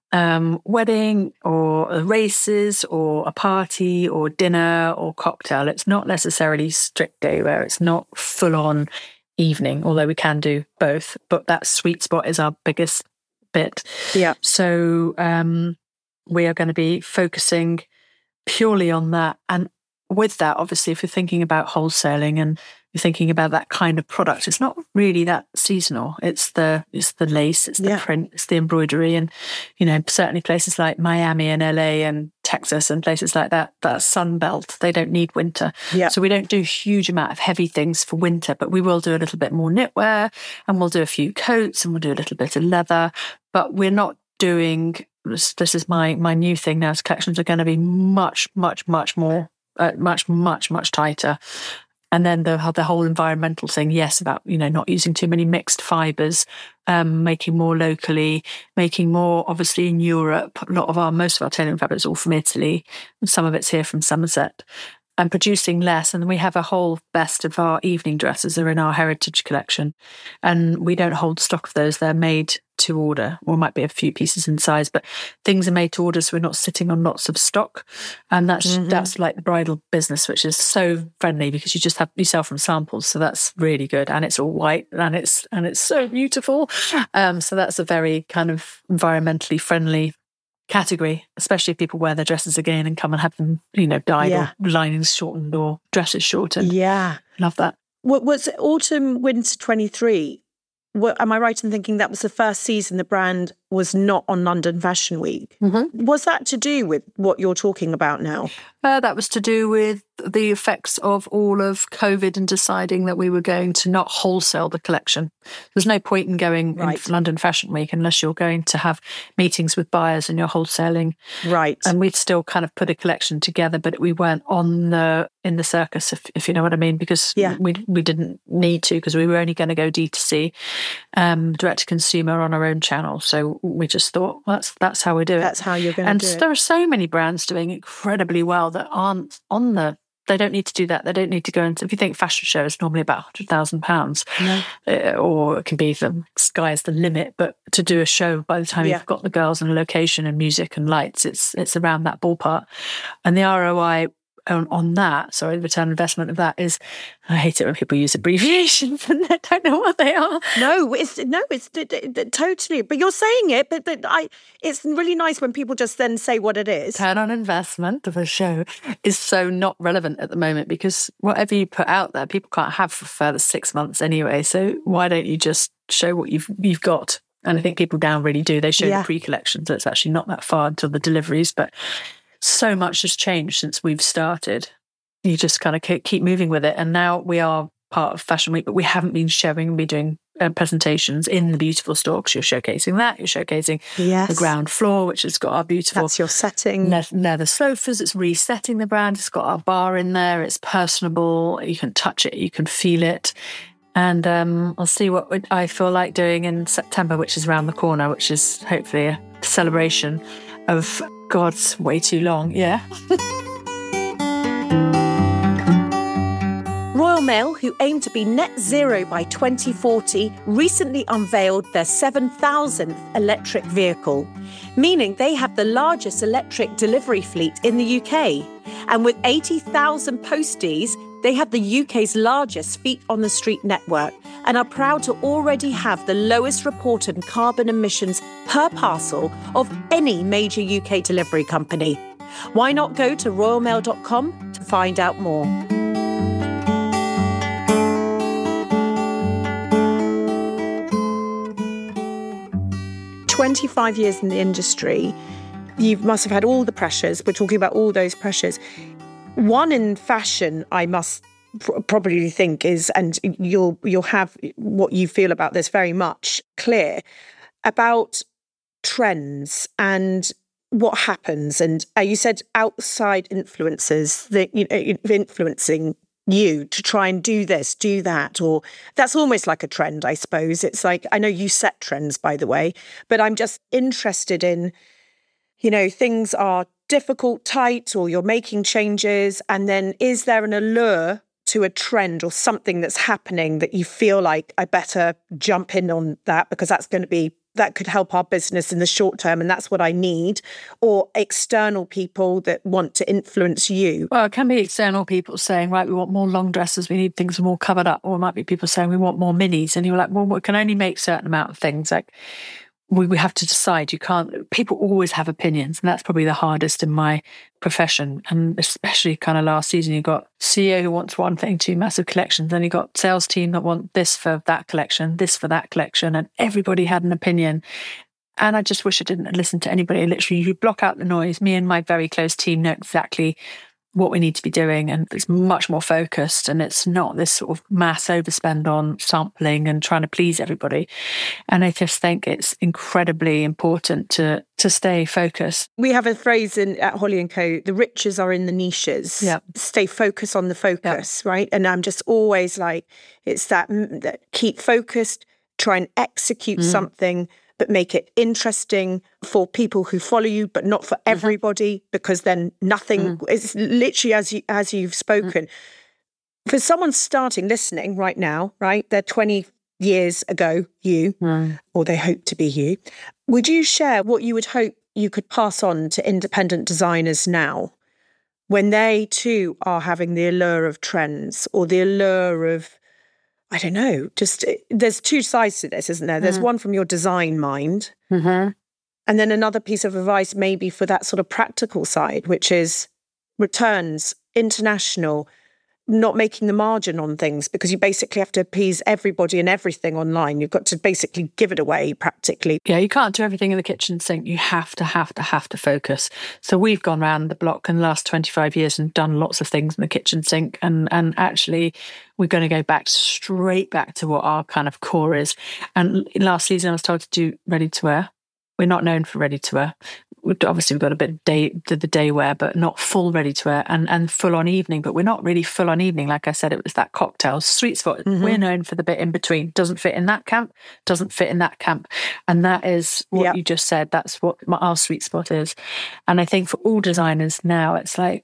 um, wedding or races or a party or dinner or cocktail. It's not necessarily strict day wear. It's not full on evening, although we can do both. But that sweet spot is our biggest bit. Yeah. So um, we are going to be focusing purely on that. And with that, obviously, if you're thinking about wholesaling and you're thinking about that kind of product, it's not really that seasonal. It's the it's the lace, it's the Yeah. print, it's the embroidery, and you know, certainly places like Miami and L A and Texas and places like that, that sun belt, they don't need winter. Yeah. So we don't do a huge amount of heavy things for winter, but we will do a little bit more knitwear, and we'll do a few coats, and we'll do a little bit of leather. But we're not doing this. This is my my new thing now. Collections are going to be much, much, much more, uh, much, much, much tighter. And then the the whole environmental thing, yes, about, you know, not using too many mixed fibres, um, making more locally, making more, obviously, in Europe. A lot of our, most of our tailoring fabric is all from Italy, and some of it's here from Somerset, and producing less. And then we have a whole best of our evening dresses are in our heritage collection, and we don't hold stock of those. They're made to order, or might be a few pieces in size, but things are made to order, so we're not sitting on lots of stock. And that's Mhm. that's like the bridal business, which is so friendly because you just have you sell from samples, so that's really good, and it's all white, and it's and it's so beautiful. Um, so that's a very kind of environmentally friendly category, especially if people wear their dresses again and come and have them, you know, dyed Yeah. or linings shortened or dresses shortened. Yeah. Love that. What was it, autumn winter twenty-three? What, am I right in thinking that was the first season the brand was not on London Fashion Week? Mm-hmm. Was that to do with what you're talking about now? Uh, that was to do with the effects of all of COVID and deciding that we were going to not wholesale the collection. There's no point in going Right. in London Fashion Week unless you're going to have meetings with buyers and you're wholesaling. Right. And we'd still kind of put a collection together, but we weren't on the in the circus, if, if you know what I mean, because Yeah. we we didn't need to, because we were only going to go D two C, um, direct to consumer on our own channel. So we just thought, well, that's that's how we do it. That's how you're going And to do it. there are so many brands doing incredibly well that aren't on the. They don't need to do that. They don't need to go into. If you think fashion show is normally about one hundred thousand pounds, No. uh, or it can be the sky's the limit. But to do a show, by the time Yeah. you've got the girls and a location and music and lights, it's it's around that ballpark. And the R O I on, on that, sorry, the return on investment of that is, I hate it when people use abbreviations and they don't know what they are. No, it's no, it's d- d- d- totally. But you're saying it, but, but I, it's really nice when people just then say what it is. Return on investment of a show is so not relevant at the moment because whatever you put out there, people can't have for further six months anyway. So why don't you just show what you've you've got? And I think people down really do. They show yeah. the pre-collection, so it's actually not that far until the deliveries, but so much has changed since we've started. You just kind of keep moving with it. And now we are part of Fashion Week, but we haven't been showing, we're doing uh, presentations in the beautiful store because you're showcasing that. You're showcasing yes. the ground floor, which has got our beautiful... That's your setting. Le- leather sofas. It's resetting the brand. It's got our bar in there. It's personable. You can touch it. You can feel it. And um, I'll see what I feel like doing in September, which is around the corner, which is hopefully a celebration of God's way too long. Yeah. Royal Mail, who aim to be net zero by twenty forty, recently unveiled their seven thousandth electric vehicle, meaning they have the largest electric delivery fleet in the U K. And with eighty thousand posties, they have the U K's largest feet on the street network and are proud to already have the lowest reported carbon emissions per parcel of any major U K delivery company. Why not go to royal mail dot com to find out more? twenty-five years in the industry, you must have had all the pressures. We're talking about all those pressures. One in fashion, I must pr- probably think is, and you'll you'll have what you feel about this very much clear, about trends and what happens. And uh, you said outside influences that you know influencing you to try and do this, do that, or that's almost like a trend, I suppose. It's like, I know you set trends, by the way, but I'm just interested in, you know, things are difficult, tight, or you're making changes. And then is there an allure to a trend or something that's happening that you feel like I better jump in on that because that's going to be, that could help our business in the short term and that's what I need, or external people that want to influence you? Well, it can be external people saying, right, we want more long dresses, we need things more covered up, or it might be people saying we want more minis, and you're like, well, we can only make a certain amount of things. Like we, we have to decide. You can't, people always have opinions, and that's probably the hardest in my profession. And especially kind of last season, you got C E O who wants one thing, two massive collections, then you got sales team that want this for that collection, this for that collection, and everybody had an opinion. And I just wish I didn't listen to anybody. Literally, you block out the noise. Me and my very close team know exactly what we need to be doing, and it's much more focused, and it's not this sort of mass overspend on sampling and trying to please everybody. And I just think it's incredibly important to to stay focused. We have a phrase in at Holly and Co, the riches are in the niches. Yeah. Stay focused on the focus, yeah. right? And I'm just always like, it's that, that keep focused, try and execute mm. something, but make it interesting for people who follow you, but not for everybody, mm-hmm. because then nothing mm. is literally as you as you've spoken. Mm. For someone starting listening right now, right? They're twenty years ago, you, mm. or they hope to be you. Would you share what you would hope you could pass on to independent designers now, when they too are having the allure of trends or the allure of, I don't know, just there's two sides to this, isn't there? There's mm. one from your design mind, mm-hmm. and then another piece of advice maybe for that sort of practical side, which is returns, international, not making the margin on things because you basically have to appease everybody and everything online. You've got to basically give it away practically. Yeah, you can't do everything in the kitchen sink. You have to, have to, have to focus. So we've gone around the block in the last twenty-five years and done lots of things in the kitchen sink. And, and actually, we're going to go back straight back to what our kind of core is. And last season, I was told to do ready to wear. We're not known for ready to wear. Obviously, we've got a bit of day, the, the day wear, but not full ready to wear, and, and full on evening. But we're not really full on evening. Like I said, it was that cocktail sweet spot. Mm-hmm. We're known for the bit in between. Doesn't fit in that camp, doesn't fit in that camp. And that is what yep. you just said. That's what my, our sweet spot is. And I think for all designers now, it's like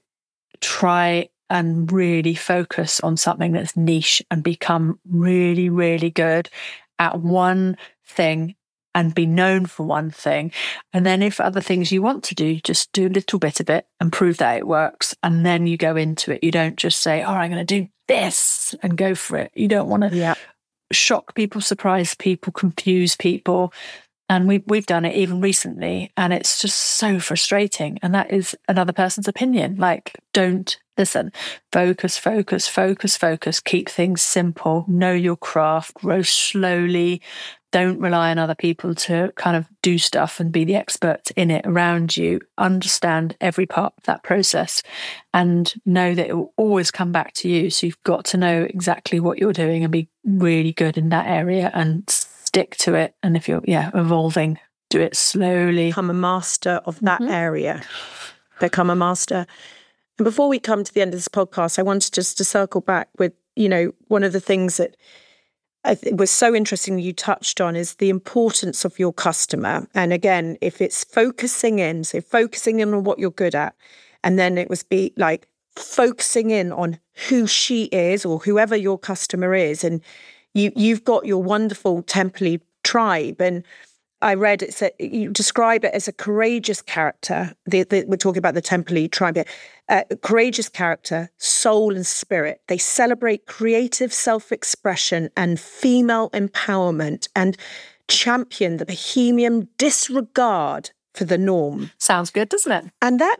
try and really focus on something that's niche and become really, really good at one thing and be known for one thing. And then if other things you want to do, just do a little bit of it and prove that it works. And then you go into it. You don't just say, oh, I'm going to do this and go for it. You don't want to Yeah. shock people, surprise people, confuse people. And we, we've done it even recently, and it's just so frustrating. And that is another person's opinion. Like, don't listen. Focus, focus, focus, focus. Keep things simple. Know your craft. Grow slowly. Don't rely on other people to kind of do stuff and be the experts in it around you. Understand every part of that process and know that it will always come back to you. So you've got to know exactly what you're doing and be really good in that area and stick to it. And if you're, yeah, evolving, do it slowly. Become a master of that Mhm. area. Become a master. And before we come to the end of this podcast, I wanted just to circle back with, you know, one of the things that I th- was so interesting you touched on is the importance of your customer. And again, if it's focusing in, so focusing in on what you're good at, and then it was be like focusing in on who she is or whoever your customer is. And you, you've got your wonderful Templey tribe. And I read it said you describe it as a courageous character. The, the, we're talking about the Templey tribe here. Uh, courageous character, soul and spirit. They celebrate creative self-expression and female empowerment and champion the bohemian disregard for the norm. Sounds good, doesn't it? And that...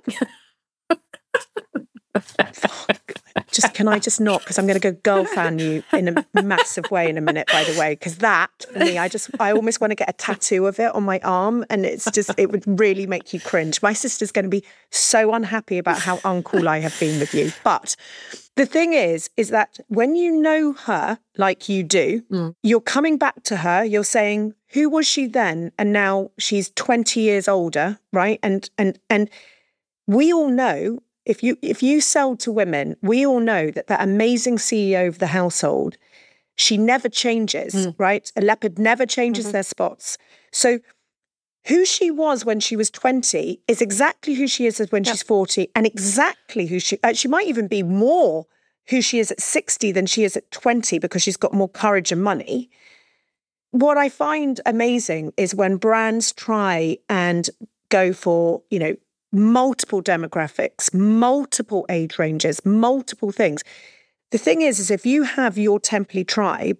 Just can I just not, because I'm going to go girl fan you in a massive way in a minute, by the way, because that for me, I just I almost want to get a tattoo of it on my arm, and it's just it would really make you cringe. My sister's going to be so unhappy about how uncool I have been with you. But the thing is, is that when you know her like you do, mm. you're coming back to her, you're saying, who was she then? And now she's twenty years older, right? And and and we all know. If you if you sell to women, we all know that that amazing C E O of the household, she never changes, mm. right? A leopard never changes mm-hmm. their spots. So who she was when she was twenty is exactly who she is when yep. she's forty, and exactly who she, uh, she might even be more who she is at sixty than she is at twenty because she's got more courage and money. What I find amazing is when brands try and go for, you know, multiple demographics, multiple age ranges, multiple things. The thing is, is if you have your Templey tribe,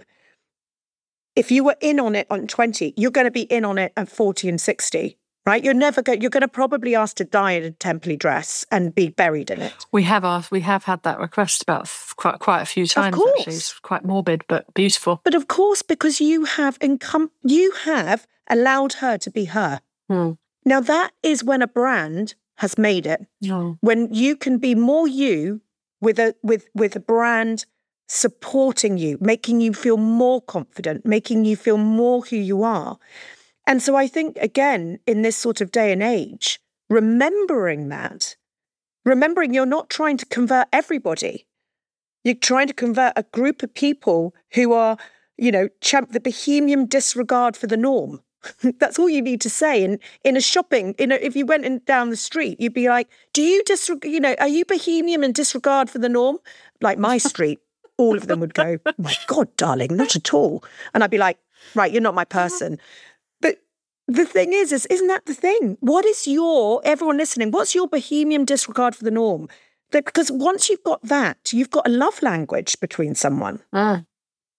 if you were in on it on twenty, you're going to be in on it at forty and sixty, right? You're never going, you're going to probably ask to die in a Templey dress and be buried in it. We have asked, we have had that request about quite quite a few times. Of course. Actually. It's quite morbid, but beautiful. But of course, because you have income, you have allowed her to be her. Hmm. Now that is when a brand has made it. Oh. When you can be more you with a with with a brand supporting you, making you feel more confident, making you feel more who you are. And so I think, again, in this sort of day and age, remembering that, remembering you're not trying to convert everybody. You're trying to convert a group of people who are, you know, champ the bohemian disregard for the norm. That's all you need to say. And in a shopping, in a, if you went in, down the street, you'd be like, do you disregard, you know, are you bohemian and disregard for the norm? Like my street, all of them would go, oh my God, darling, not at all. And I'd be like, right, you're not my person. But the thing is, is, isn't that the thing? What is your, everyone listening, what's your bohemian disregard for the norm? That, because once you've got that, you've got a love language between someone. Mm.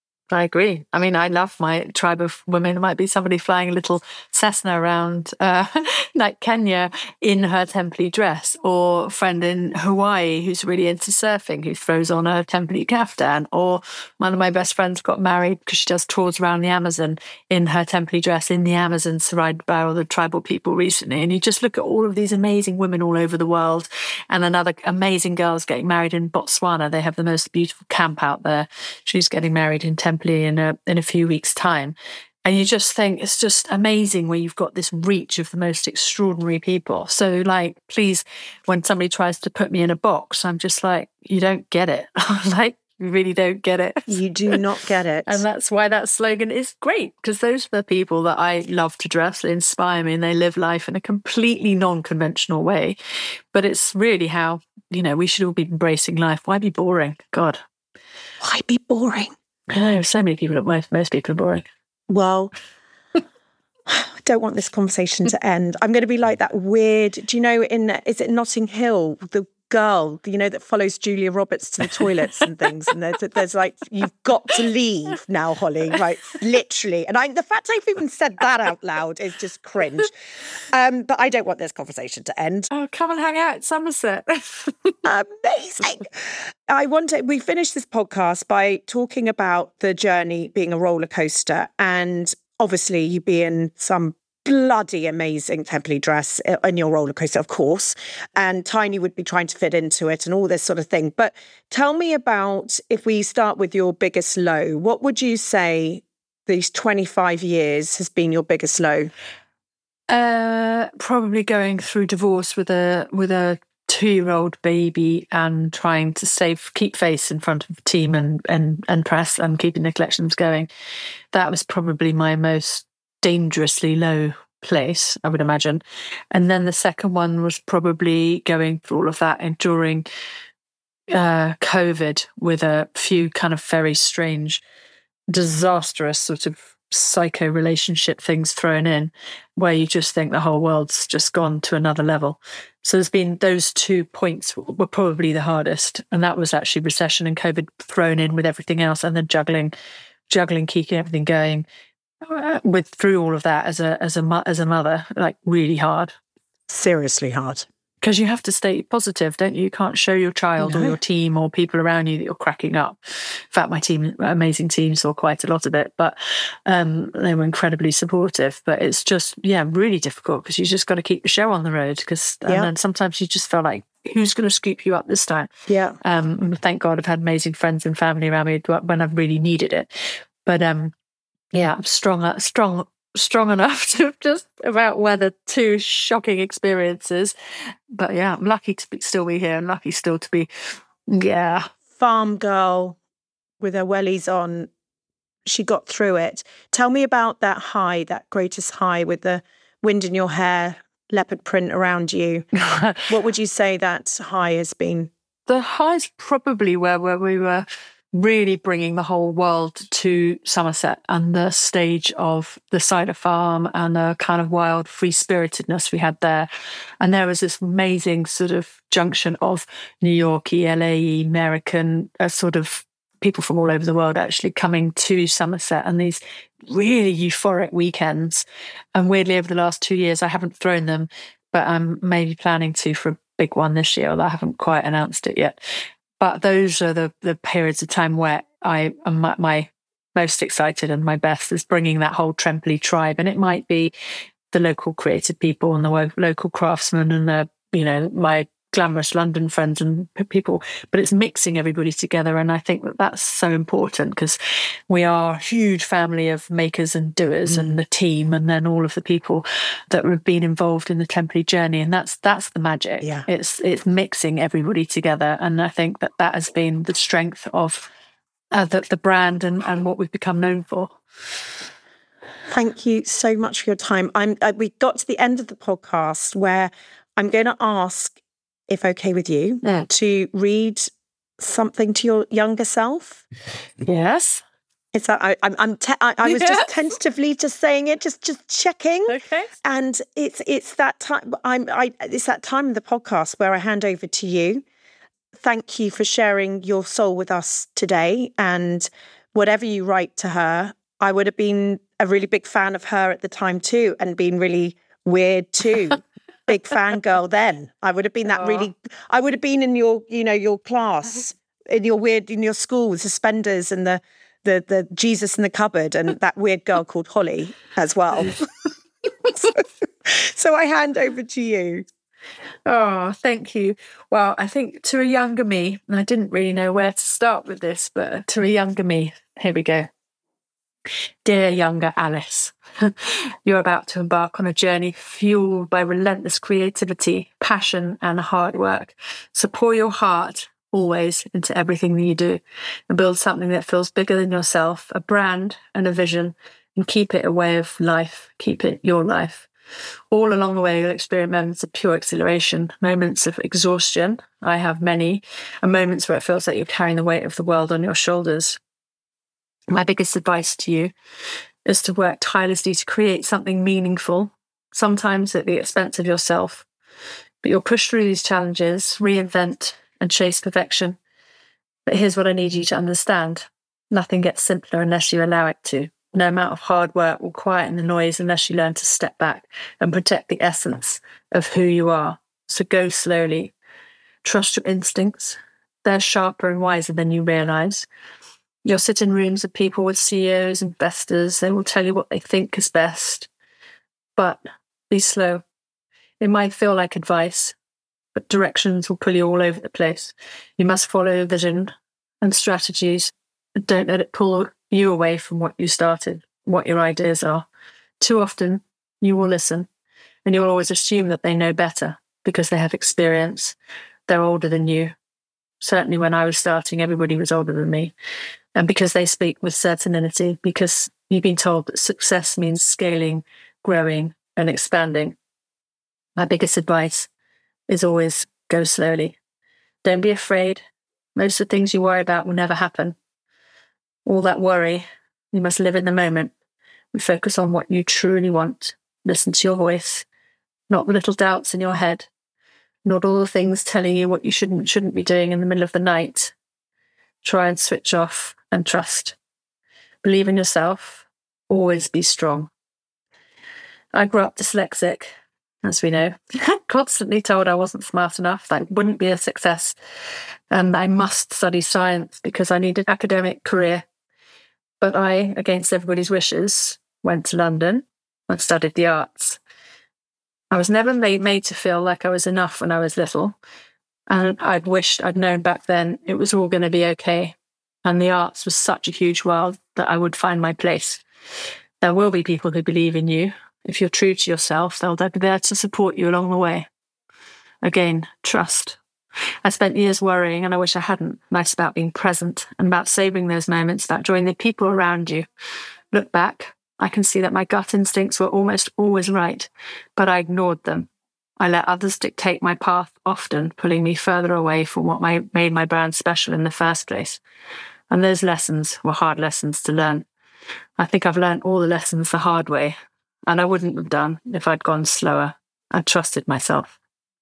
I agree. I mean, I love my tribe of women. It might be somebody flying a little Cessna around uh, like Kenya in her Templey dress, or a friend in Hawaii who's really into surfing who throws on a Templey kaftan, or one of my best friends got married because she does tours around the Amazon in her Templey dress in the Amazon, surrounded by all the tribal people recently. And you just look at all of these amazing women all over the world, and another amazing girl is getting married in Botswana. They have the most beautiful camp out there. She's getting married in Templey in a in a few weeks' time. And you just think it's just amazing where you've got this reach of the most extraordinary people. So like, please, when somebody tries to put me in a box, I'm just like, you don't get it. Like, you really don't get it. You do not get it. And that's why that slogan is great, because those are the people that I love to dress. They inspire me and they live life in a completely non-conventional way. But it's really how, you know, we should all be embracing life. Why be boring? God. Why be boring? I know, so many people, most, most people are boring. Well, don't want this conversation to end. I'm going to be like that weird, do you know, in, is it Notting Hill, the girl, you know, that follows Julia Roberts to the toilets and things. And there's, there's like, you've got to leave now, Holly, right? Literally. And I, the fact I've even said that out loud is just cringe. Um, but I don't want this conversation to end. Oh, come and hang out at Somerset. Amazing. I want to, we finished this podcast by talking about the journey being a roller coaster, and obviously you being some bloody amazing Templey dress in your roller coaster, of course, and Tiny would be trying to fit into it and all this sort of thing. But tell me about, if we start with your biggest low, what would you say these twenty-five years has been your biggest low? Uh, probably going through divorce with a with a two-year-old baby and trying to save, keep face in front of the team and, and, and press and keeping the collections going. That was probably my most dangerously low place, I would imagine. And then the second one was probably going through all of that and during uh, COVID with a few kind of very strange, disastrous sort of psycho relationship things thrown in, where you just think the whole world's just gone to another level. So there's been those two points were probably the hardest, and that was actually recession and COVID thrown in with everything else, and then juggling, juggling, keeping everything going uh, with through all of that as a as a as a mother, like really hard, seriously hard. Because you have to stay positive, don't you? You can't show your child no. or your team or people around you that you're cracking up. In fact, my team, amazing team, saw quite a lot of it, but um, they were incredibly supportive. But it's just, yeah, really difficult because you just got to keep the show on the road. Because and yeah. then sometimes you just feel like, who's going to scoop you up this time? Yeah. Um, and thank God I've had amazing friends and family around me when I've really needed it. But um, yeah, I'm strong, strong. strong enough to just about weather two shocking experiences. But yeah, I'm lucky to be, still be here and lucky still to be, yeah. Farm girl with her wellies on, she got through it. Tell me about that high, that greatest high with the wind in your hair, leopard print around you. What would you say that high has been? The high's probably where, where we were really bringing the whole world to Somerset and the stage of the cider farm and the kind of wild free-spiritedness we had there. And there was this amazing sort of junction of New York-y, L A-y, American, uh, sort of people from all over the world actually coming to Somerset, and these really euphoric weekends. And weirdly, over the last two years, I haven't thrown them, but I'm maybe planning to for a big one this year, although I haven't quite announced it yet. But those are the, the periods of time where I am my, my most excited and my best is bringing that whole Trempley tribe. And it might be the local creative people and the wo- local craftsmen and the, you know, my glamorous London friends and p- people, but it's mixing everybody together. And I think that that's so important because we are a huge family of makers and doers mm. and the team, and then all of the people that have been involved in the Templey journey. And that's, that's the magic. Yeah. It's, it's mixing everybody together. And I think that that has been the strength of uh, the, the brand and, and what we've become known for. Thank you so much for your time. I'm, uh, we got to the end of the podcast where I'm going to ask, if okay with you, yeah. to read something to your younger self. Yes. Is that I? I'm. I'm te- I, I was yes. just tentatively just saying it, just just checking. Okay. And it's it's that time. I'm. I. It's that time of the podcast where I hand over to you. Thank you for sharing your soul with us today. And whatever you write to her, I would have been a really big fan of her at the time too, and been really weird too. Big fangirl then. I would have been that Aww. really, I would have been in your, you know, your class, in your weird, in your school with suspenders and the, the, the Jesus in the cupboard and that weird girl called Holly as well. so, so I hand over to you. Oh, thank you. Well, I think to a younger me, and I didn't really know where to start with this, but to a younger me, here we go. Dear younger Alice, you're about to embark on a journey fueled by relentless creativity, passion, and hard work. So pour your heart always into everything that you do and build something that feels bigger than yourself, a brand and a vision, and keep it a way of life. Keep it your life. All along the way, you'll experience moments of pure exhilaration, moments of exhaustion. I have many, and moments where it feels like you're carrying the weight of the world on your shoulders. My biggest advice to you is to work tirelessly to create something meaningful, sometimes at the expense of yourself. But you'll push through these challenges, reinvent and chase perfection. But here's what I need you to understand. Nothing gets simpler unless you allow it to. No amount of hard work will quieten the noise unless you learn to step back and protect the essence of who you are. So go slowly. Trust your instincts. They're sharper and wiser than you realise. You'll sit in rooms of people with C E Os, investors. They will tell you what they think is best. But be slow. It might feel like advice, but directions will pull you all over the place. You must follow vision and strategies. And don't let it pull you away from what you started, what your ideas are. Too often, you will listen, and you'll always assume that they know better because they have experience. They're older than you. Certainly when I was starting, everybody was older than me. And because they speak with certainty, because you've been told that success means scaling, growing, and expanding. My biggest advice is always go slowly. Don't be afraid. Most of the things you worry about will never happen. All that worry, you must live in the moment. We focus on what you truly want. Listen to your voice, not the little doubts in your head, not all the things telling you what you shouldn't shouldn't be doing in the middle of the night. Try and switch off and trust. Believe in yourself. Always be strong. I grew up dyslexic, as we know. Constantly told I wasn't smart enough, that I wouldn't be a success, and I must study science because I needed an academic career. But I, against everybody's wishes, went to London and studied the arts. I was never made, made to feel like I was enough when I was little. And I'd wished I'd known back then it was all going to be okay. And the arts was such a huge world that I would find my place. There will be people who believe in you. If you're true to yourself, they'll be there to support you along the way. Again, trust. I spent years worrying, and I wish I hadn't. Nice about being present and about saving those moments, about joining the people around you. Look back, I can see that my gut instincts were almost always right, but I ignored them. I let others dictate my path, often pulling me further away from what my, made my brand special in the first place. And those lessons were hard lessons to learn. I think I've learned all the lessons the hard way, and I wouldn't have done if I'd gone slower. I trusted myself.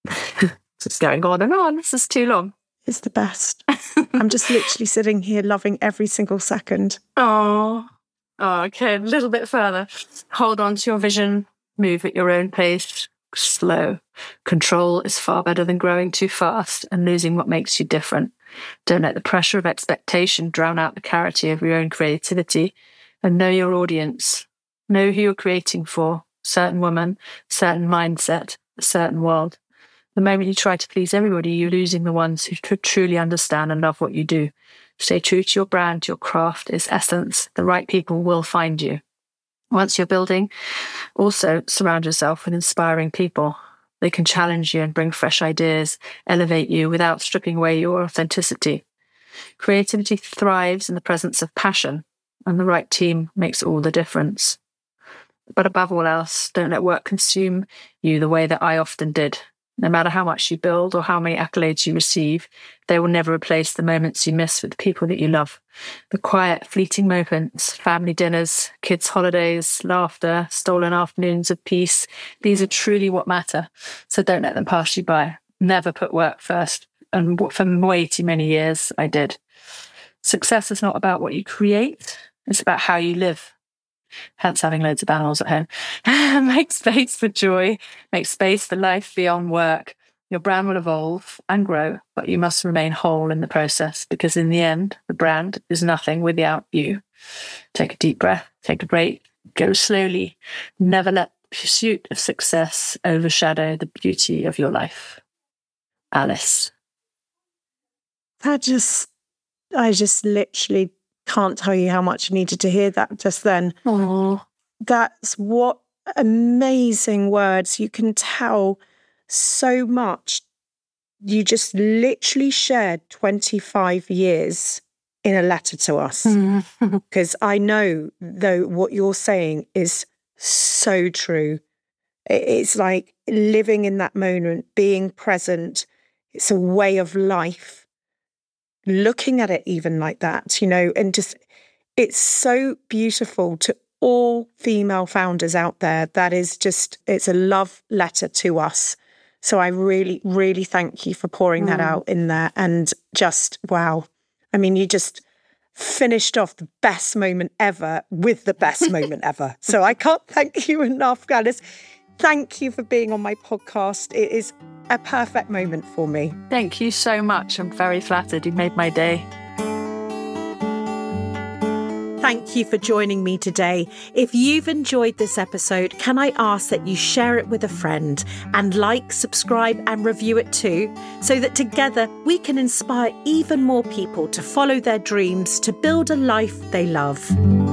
Just going on and on. This is too long. It's the best. I'm just literally sitting here loving every single second. Oh, oh, okay. A little bit further. Hold on to your vision. Move at your own pace. Slow. Control is far better than growing too fast and losing what makes you different. Don't let the pressure of expectation drown out the clarity of your own creativity. And know your audience. Know who you're creating for. Certain woman, certain mindset, a certain world. The moment you try to please everybody, you're losing the ones who tr- truly understand and love what you do. Stay true to your brand, your craft, its essence. The right people will find you. Once you're building, also surround yourself with inspiring people. They can challenge you and bring fresh ideas, elevate you without stripping away your authenticity. Creativity thrives in the presence of passion, and the right team makes all the difference. But above all else, don't let work consume you the way that I often did. No matter how much you build or how many accolades you receive, they will never replace the moments you miss with the people that you love. The quiet, fleeting moments, family dinners, kids' holidays, laughter, stolen afternoons of peace. These are truly what matter. So don't let them pass you by. Never put work first. And for way too many years, I did. Success is not about what you create. It's about how you live. Hence having loads of animals at home. Make space for joy. Make space for life beyond work. Your brand will evolve and grow, but you must remain whole in the process, because in the end, the brand is nothing without you. Take a deep breath, take a break, go slowly. Never let the pursuit of success overshadow the beauty of your life. Alice. That just, I just literally can't tell you how much I needed to hear that just then. Aww. That's what amazing words. You can tell so much. You just literally shared twenty-five years in a letter to us. Because I know, though, what you're saying is so true. It's like living in that moment, being present. It's a way of life. Looking at it even like that, you know, and just, it's so beautiful to all female founders out there. That is just, it's a love letter to us. So I really, really thank you for pouring mm. that out in there. And just, wow. I mean, you just finished off the best moment ever with the best moment ever. So I can't thank you enough, Gladys. Thank you for being on my podcast. It is a perfect moment for me. Thank you so much. I'm very flattered. You made my day. Thank you for joining me today. If you've enjoyed this episode, can I ask that you share it with a friend and like, subscribe and review it too, so that together we can inspire even more people to follow their dreams, to build a life they love.